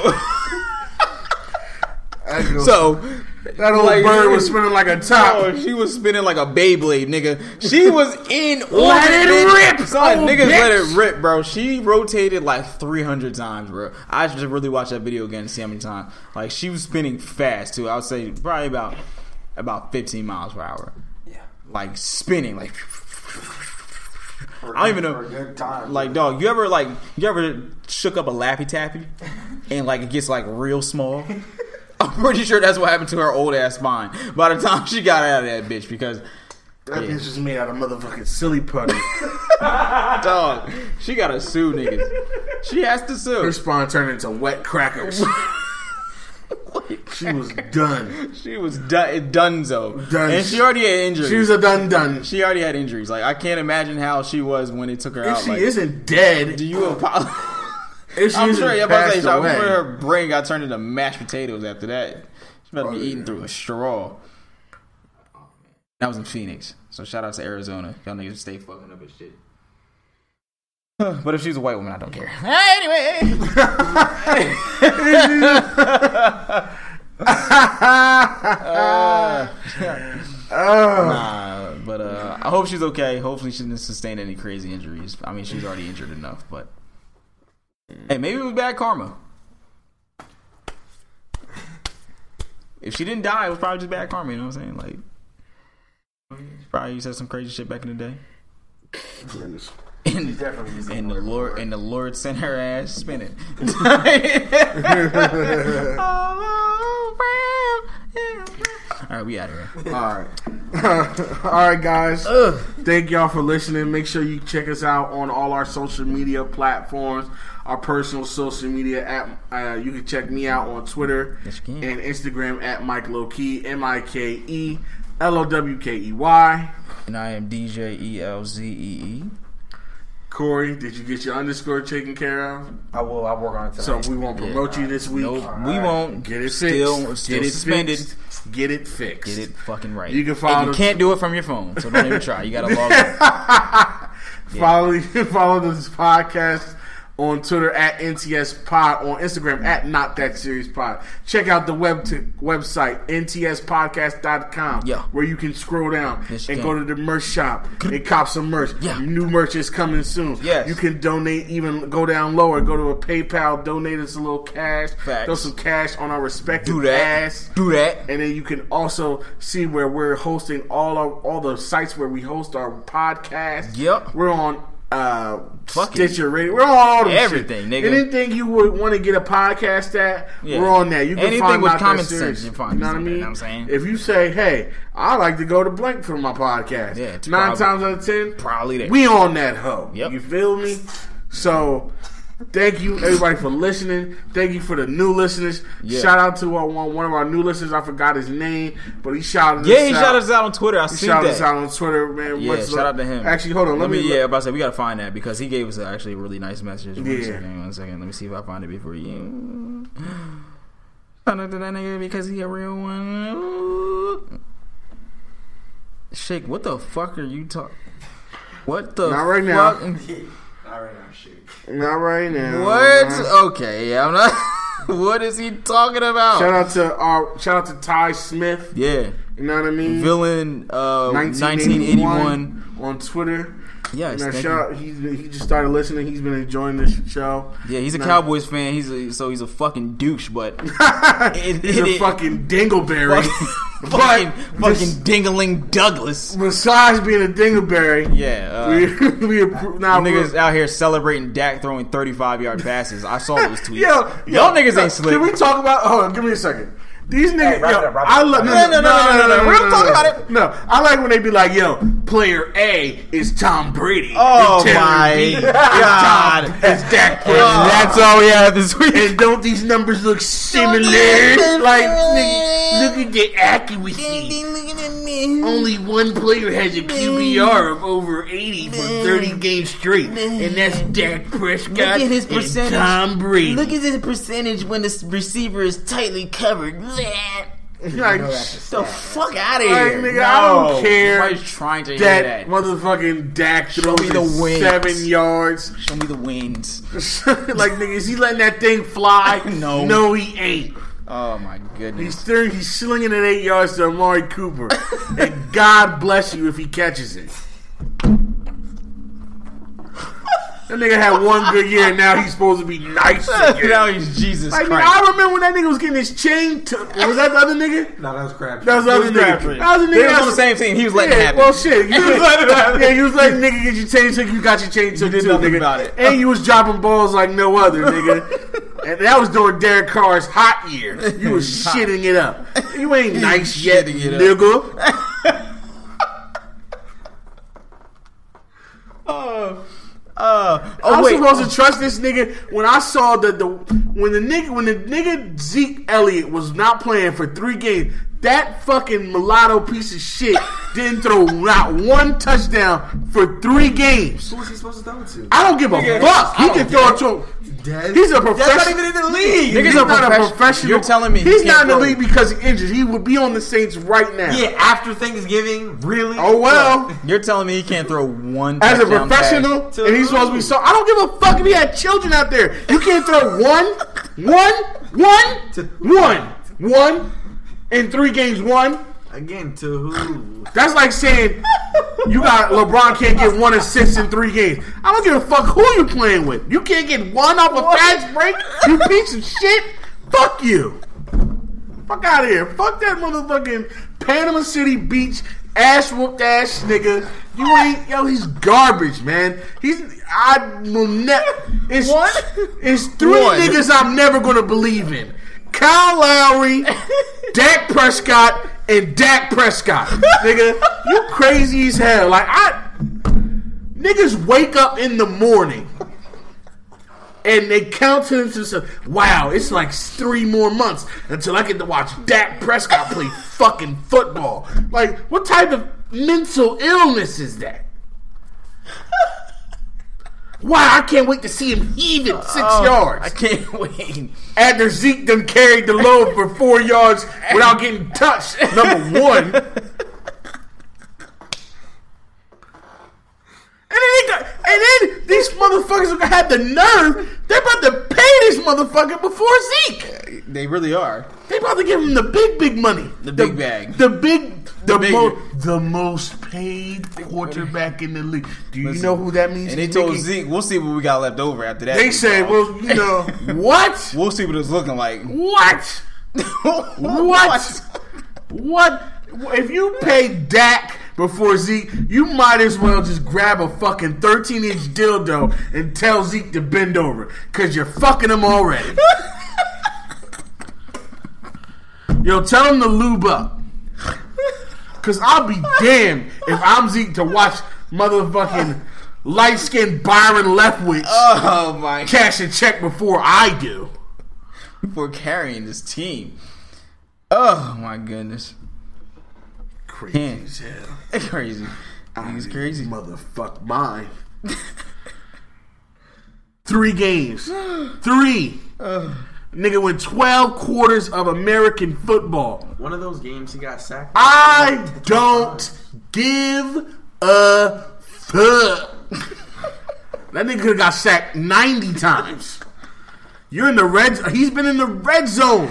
so that old like, bird was spinning like a top. Oh, she was spinning like a Beyblade, nigga. She was in Let orbit, it bitch. rip, Son, oh, niggas bitch. let it rip, bro. She rotated like three hundred times, bro. I should really watch that video again and see how many times. Like, she was spinning fast, too. I would say probably about about fifteen miles per hour. Yeah. Like, spinning, like... For, I don't even know. For a good time. Like, dog, you ever, like, you ever shook up a Laffy Taffy and, like, it gets, like, real small? I'm pretty sure that's what happened to her old ass spine by the time she got out of that bitch because, That yeah. bitch was made out of motherfucking silly putty. dog, she gotta sue niggas. She has to sue. Her spine turned into wet crackers. She was done. She was done, donezo. Done. And she already had injuries. She was a done done. She already had injuries. Like, I can't imagine how she was when they took her If out. she like, isn't dead, do you apologize? if she I'm isn't sure. Yeah, about to passed say, I'm away, sure her brain got turned into mashed potatoes after that. She about to be eating through a straw. That was in Phoenix. So shout out to Arizona. Y'all niggas stay fucking up and shit. But if she's a white woman, I don't care. Anyway. uh, nah, but uh, I hope she's okay. Hopefully she didn't sustain any crazy injuries. I mean, she's already injured enough, but hey, maybe it was bad karma. If she didn't die, it was probably just bad karma. You know what I'm saying? Like, she probably said some crazy shit back in the day. And, definitely and the Lord and the Lord sent her ass spinning. All right, we out of here. All right. All right, guys. Ugh. Thank y'all for listening. Make sure you check us out on all our social media platforms, our personal social media app. Uh, you can check me out on Twitter Yes, you can. and Instagram at Mike Lowkey, M I K E L O W K E Y. And I am D J E L Z E E. Corey, did you get your underscore taken care of? I will. I'll work on it So tonight. we won't promote you this week. Nope, we won't. Get it fixed. Still, still Get it suspended. fixed. Get it fixed. Get it fucking right. You can follow And you the- can't do it from your phone, so don't even try. You gotta log in. Follow follow this podcast on Twitter at N T S Pod, on Instagram at Not That Serious Pod. Check out the web t- website N T S podcast dot com, Yeah. where you can scroll down Yes, you and can. go to the merch shop and cop some merch. Yeah. New merch is coming soon. Yes. You can donate, even go down lower, go to a PayPal, donate us a little cash, Facts. throw some cash on our respective Do that. ass. Do that. And then you can also see where we're hosting all our, all the sites where we host our podcast. Yep. We're on uh, Fuck Stitcher Radio. We're on all the everything, shit. nigga. Anything you would want to get a podcast at, Yeah. we're on that. You can Anything find with Not common That Serious. sense, you find You know what I something, mean? you know what I'm saying? If you say, "Hey, I like to go to blank for my podcast," Yeah, it's nine probably- times out of ten, probably there. we on that hoe. Yep. You feel me? So. Thank you, everybody, for listening. Thank you for the new listeners. Yeah. Shout out to uh, one, one of our new listeners. I forgot his name, but he shouted Yeah, us he out. shouted us out on Twitter. I He seen shouted that. us out on Twitter, man. Yeah, What's shout up? out to him. Actually, hold on. Let, Let me. me. Yeah, about to say we gotta find that because he gave us a, actually a really nice message. One Yeah. second, one second. Let me see if I find it before you. Shout out to that nigga because he a real one. Shake, what the fuck are you talking? What the? Not right now. fuck? All right, I'm shit. Not right now. What? Okay, yeah, I'm not. What is he talking about? Shout out to our. Shout out to Ty Smith. Yeah, You know what I mean? villain. Uh, nineteen eighty-one on Twitter. Yes, Now, thank shout out, he's been, he just started listening. He's been enjoying this show. Yeah, he's a Now- Cowboys fan. He's a, so he's a fucking douche, but it, He's it- a it- fucking dingleberry. fucking, But fucking, fucking just- dingling Douglas. Besides being a dingleberry, Yeah, uh, we, we appro- now niggas out here celebrating Dak throwing thirty-five yard passes. I saw those tweets. Yo, Y'all niggas yo, ain't slick. Can we talk about? Hold on, give me a second. These niggas, wrap yo, it up, wrap it I up. love No, no, no, no, no, no. We're gonna talk about it. No, I like when they be like, "Yo, player A is Tom Brady." Oh and Taylor my B is God. Tom, is Dak Prescott. That's all we have this week. And don't these numbers look similar? Like, nigga, look at the accuracy. Only one player has a Q B R of over eighty for thirty games straight, and that's Dak Prescott Look at his and percentage. Tom Brady. Look at his percentage when the receiver is tightly covered. Like, The fuck out of Like, here. nigga, I don't care Nobody's trying to hear that, that. motherfucking Dak Show throws me the it wings. seven yards. Show me the wings. Like, nigga, is he letting that thing fly? No. No, he ain't. Oh my He's goodness. throwing, he's slinging it eight yards to Amari Cooper. And God bless you if he catches it. That nigga had one good year, and now he's supposed to be nice again. Now he's Jesus Like, nigga, Christ. I remember when that nigga was getting his chain took. Was that the other nigga? No, that was crap. That was the other nigga. Crabtree. That was the nigga. They was on that the same team. He was letting yeah, it happen. Well, shit. You was letting it happen. Yeah, you was letting nigga get your chain took. You got your chain took did too, nothing nigga. about it. And you was dropping balls like no other, nigga. And that was during Derek Carr's hot year. You was shitting it up. You ain't nice yet, shitting it up. nigga. Uh, uh, oh I'm wait. supposed to trust this nigga when I saw that the when the nigga when the nigga Zeke Elliott was not playing for three games. That fucking mulatto piece of shit didn't throw not one touchdown for three games. Who was he supposed to throw it to? I don't give a Nigga, fuck. He I can don't throw it care. to him. Dead? He's a That's professional. not even in the league. Niggas He's are not a profession- professional. You're telling me he he's can't not in the throw. league because he's injured. He would be on the Saints right now. Yeah, after Thanksgiving, really? Oh well. You're telling me he can't throw one As a touchdown professional, pass? To and he's supposed to be so. I don't give a fuck if he had children out there. You can't throw one, one, one, To- one, one in three games. One. Again, to who? That's like saying you got LeBron can't get one assist in three games. I don't give a fuck who you playing with. You can't get one off a fast break. You piece of shit. Fuck you. Fuck out of here. Fuck that motherfucking Panama City Beach ass whooped ass nigga. You ain't yo. He's garbage, man. He's I will never. It's What? It's three One. niggas I'm never gonna believe in. Kyle Lowry, Dak Prescott, and Dak Prescott. Nigga, you crazy as hell. Like, I... Niggas wake up in the morning and they count to themselves, wow, it's like three more months until I get to watch Dak Prescott play fucking football. Like, what type of mental illness is that? Wow, I can't wait to see him heave it six Oh, yards. I can't wait. After Zeke done carried the load for four yards without getting touched. Number one. And then, they got, and then these motherfuckers had the nerve. They're about to pay this motherfucker before Zeke. They really are. They about to give him the big, big money. The big bag. The big, the, big- mo- the most paid quarterback in the league. Do you Listen, know who that means? And they He's told making- Zeke, we'll see what we got left over after that. They say, well, you know, what? We'll see what it's looking like. What? What? What? If you pay Dak before Zeke, you might as well just grab a fucking thirteen inch dildo and tell Zeke to bend over. Because you're fucking him already. Yo, tell him to lube up. Because I'll be damned if I'm Zeke to watch motherfucking light-skinned Byron Leftwich Oh my! cash a check before I do. Before carrying this team. Oh my goodness! Crazy Can't. as hell. Crazy. He's crazy. Motherfuck mine. Three games. Three. Nigga went twelve quarters of American football. One of those games he got sacked. I don't give a fuck. That nigga could've got sacked ninety times. You're in the red. He's been in the red zone.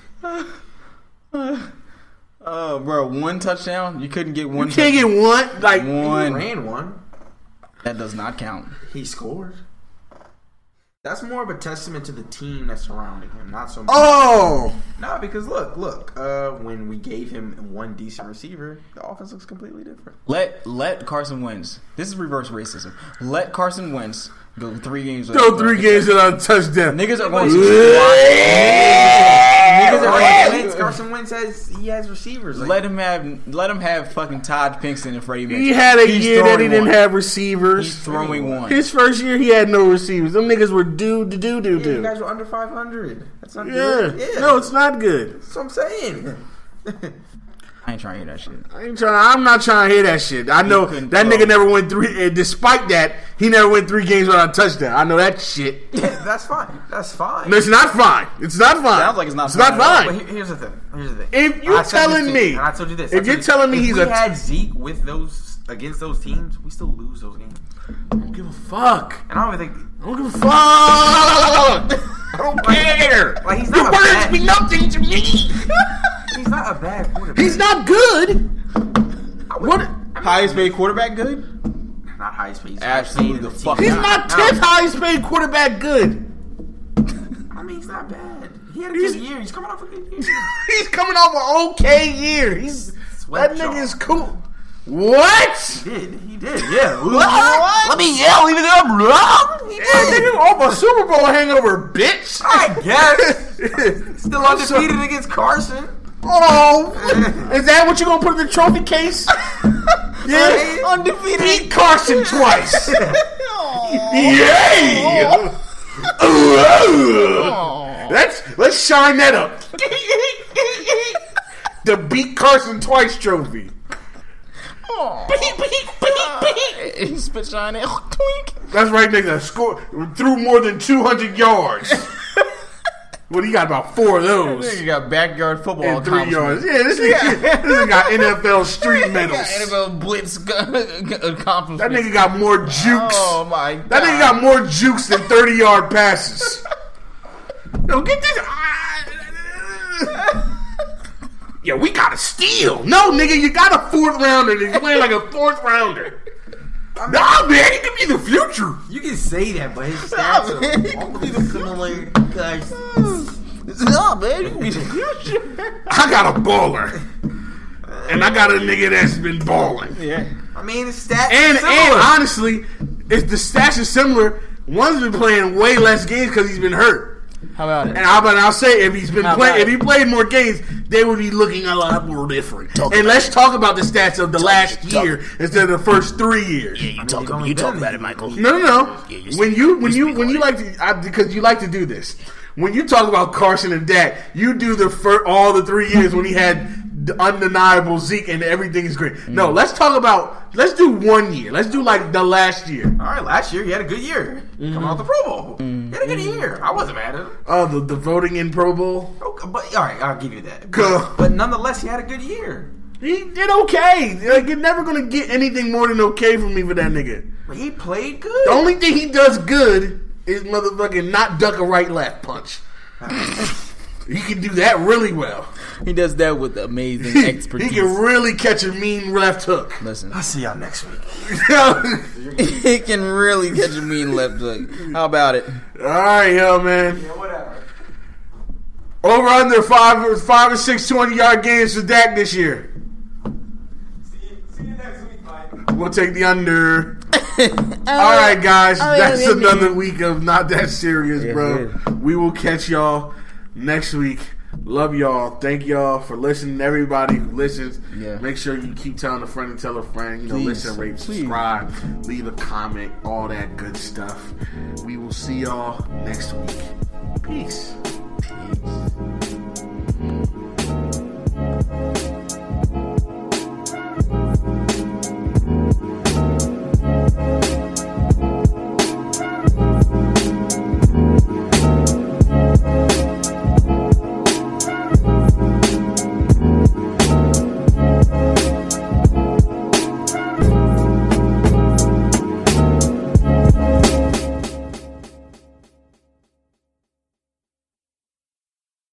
Oh, bro, one touchdown. You couldn't get one. You can't get one. Like one. He ran one. That does not count. He scored. That's more of a testament to the team that's surrounding him, not so much. Oh, No, because look, look. Uh, when we gave him one decent receiver, the offense looks completely different. Let let Carson Wentz. This is reverse racism. Let Carson Wentz go three games. throw three games without a touchdown. Niggas are going to. Niggas are Carson going Wentz, to. Carson Wentz has he has receivers. Like, Let him have. Let him have fucking Todd Pinkston and Freddie Mitchell. He had a He's year that he throwing didn't one. have receivers. He's throwing one. His first year, he had no receivers. Them niggas were do do do do yeah, you do. guys were under five hundred. That's not Yeah. good. Yeah, No, it's not good. that's what I'm saying. I ain't trying to hear that shit. I ain't trying. I'm not trying to hear that shit. I know couldn't that throw. nigga never went three. And despite that, he never went three games without a touchdown. I know that shit. Yeah, that's fine. That's fine. No, it's not fine. It's not fine. Sounds like it's not It's fine not at all. But fine. here- here's the thing. Here's the thing. If you're I said this telling to me- you, and I told you this. if I told you're you- telling me if he's we a- had Zeke with those against those teams, we still lose those games. I don't give a fuck. And I don't even think. I don't give a fuck. I don't care. Like, he's Your not a words bad- mean nothing to me. He's not a bad quarterback. He's not good. What? Highest paid quarterback, good? Not highest paid. He's Absolutely highest paid in the the fuck team. He's not. not No. tenth highest paid quarterback good. I mean, he's not bad. He had a He's- good year. He's coming off a good year. He's coming off an okay year. He's Sweat that job. nigga is cool. What? He did. He did. Yeah. What? Let me yell even though I'm wrong. He Yeah, did. nigga off a Super Bowl hangover, bitch. I guess. Still undefeated against Carson. Oh, is that what you gonna put in the trophy case? Yeah, Undefeated. beat Carson twice. Yay! Let's let's shine that up. The beat Carson twice trophy. He spit shine it. Twink. That's right, nigga. Score threw more than two hundred yards. Well, he got about four of those. Nigga got backyard football And three yards. accomplishments. Yeah, this nigga, this nigga got N F L street medals. Got N F L blitz accomplishments. That nigga got more jukes. Oh my god. That nigga got more jukes than thirty yard passes. Yo, get this. Yo, we got to steal. No, nigga, you got a fourth rounder. And he's playing like a fourth rounder. Nah, man, he could be the future. You can say that, but his stats are awfully similar. Guys, No, man. You can be the future. I got a baller. And I got a nigga that's been balling. Yeah. I mean, his stats And, are similar. and honestly, if the stats are similar, one's been playing way less games because he's been hurt. How about it? And I'll, but I'll say if he's been How playing, about if he played more games, they would be looking a lot more different. And let's talk about the stats of the last year instead of the first three years. Yeah, you talk, you talk about it, Michael. No, no, no. Yeah, you When you when you you speak when on you it. like to I, because you like to do this. When you talk about Carson and Dak, you do the fir- all the three years when he had the undeniable Zeke and everything is great. No, let's talk about let's do one year. Let's do like the last year. All right, last year he had a good year. Coming off the Pro Bowl, he had a good year. I wasn't mad at him. Oh, the, the voting in Pro Bowl. Okay, but all right, I'll give you that. Go. But, but nonetheless, he had a good year. He did okay. Like, you're never gonna get anything more than okay from me for that nigga. But he played good. The only thing he does good is motherfucking not duck a right left punch. He can do that really well. He does that with amazing He expertise. can really catch a mean left hook. Listen, I'll see y'all next week. he can really catch a mean left hook. How about it? All right, yo, man. Yeah, whatever. Over under five, five or six two hundred yard games for Dak this year. See, see you next week. We'll take the under. All right, guys. Oh, That's yeah, another week of Not That Serious, Yeah, bro. yeah. We will catch y'all next week. Love y'all. Thank y'all for listening. Everybody who listens, Yeah. make sure you keep telling a friend and tell a friend. You know, Please. listen, rate, Please. subscribe, leave a comment, all that good stuff. We will see y'all next week. Peace.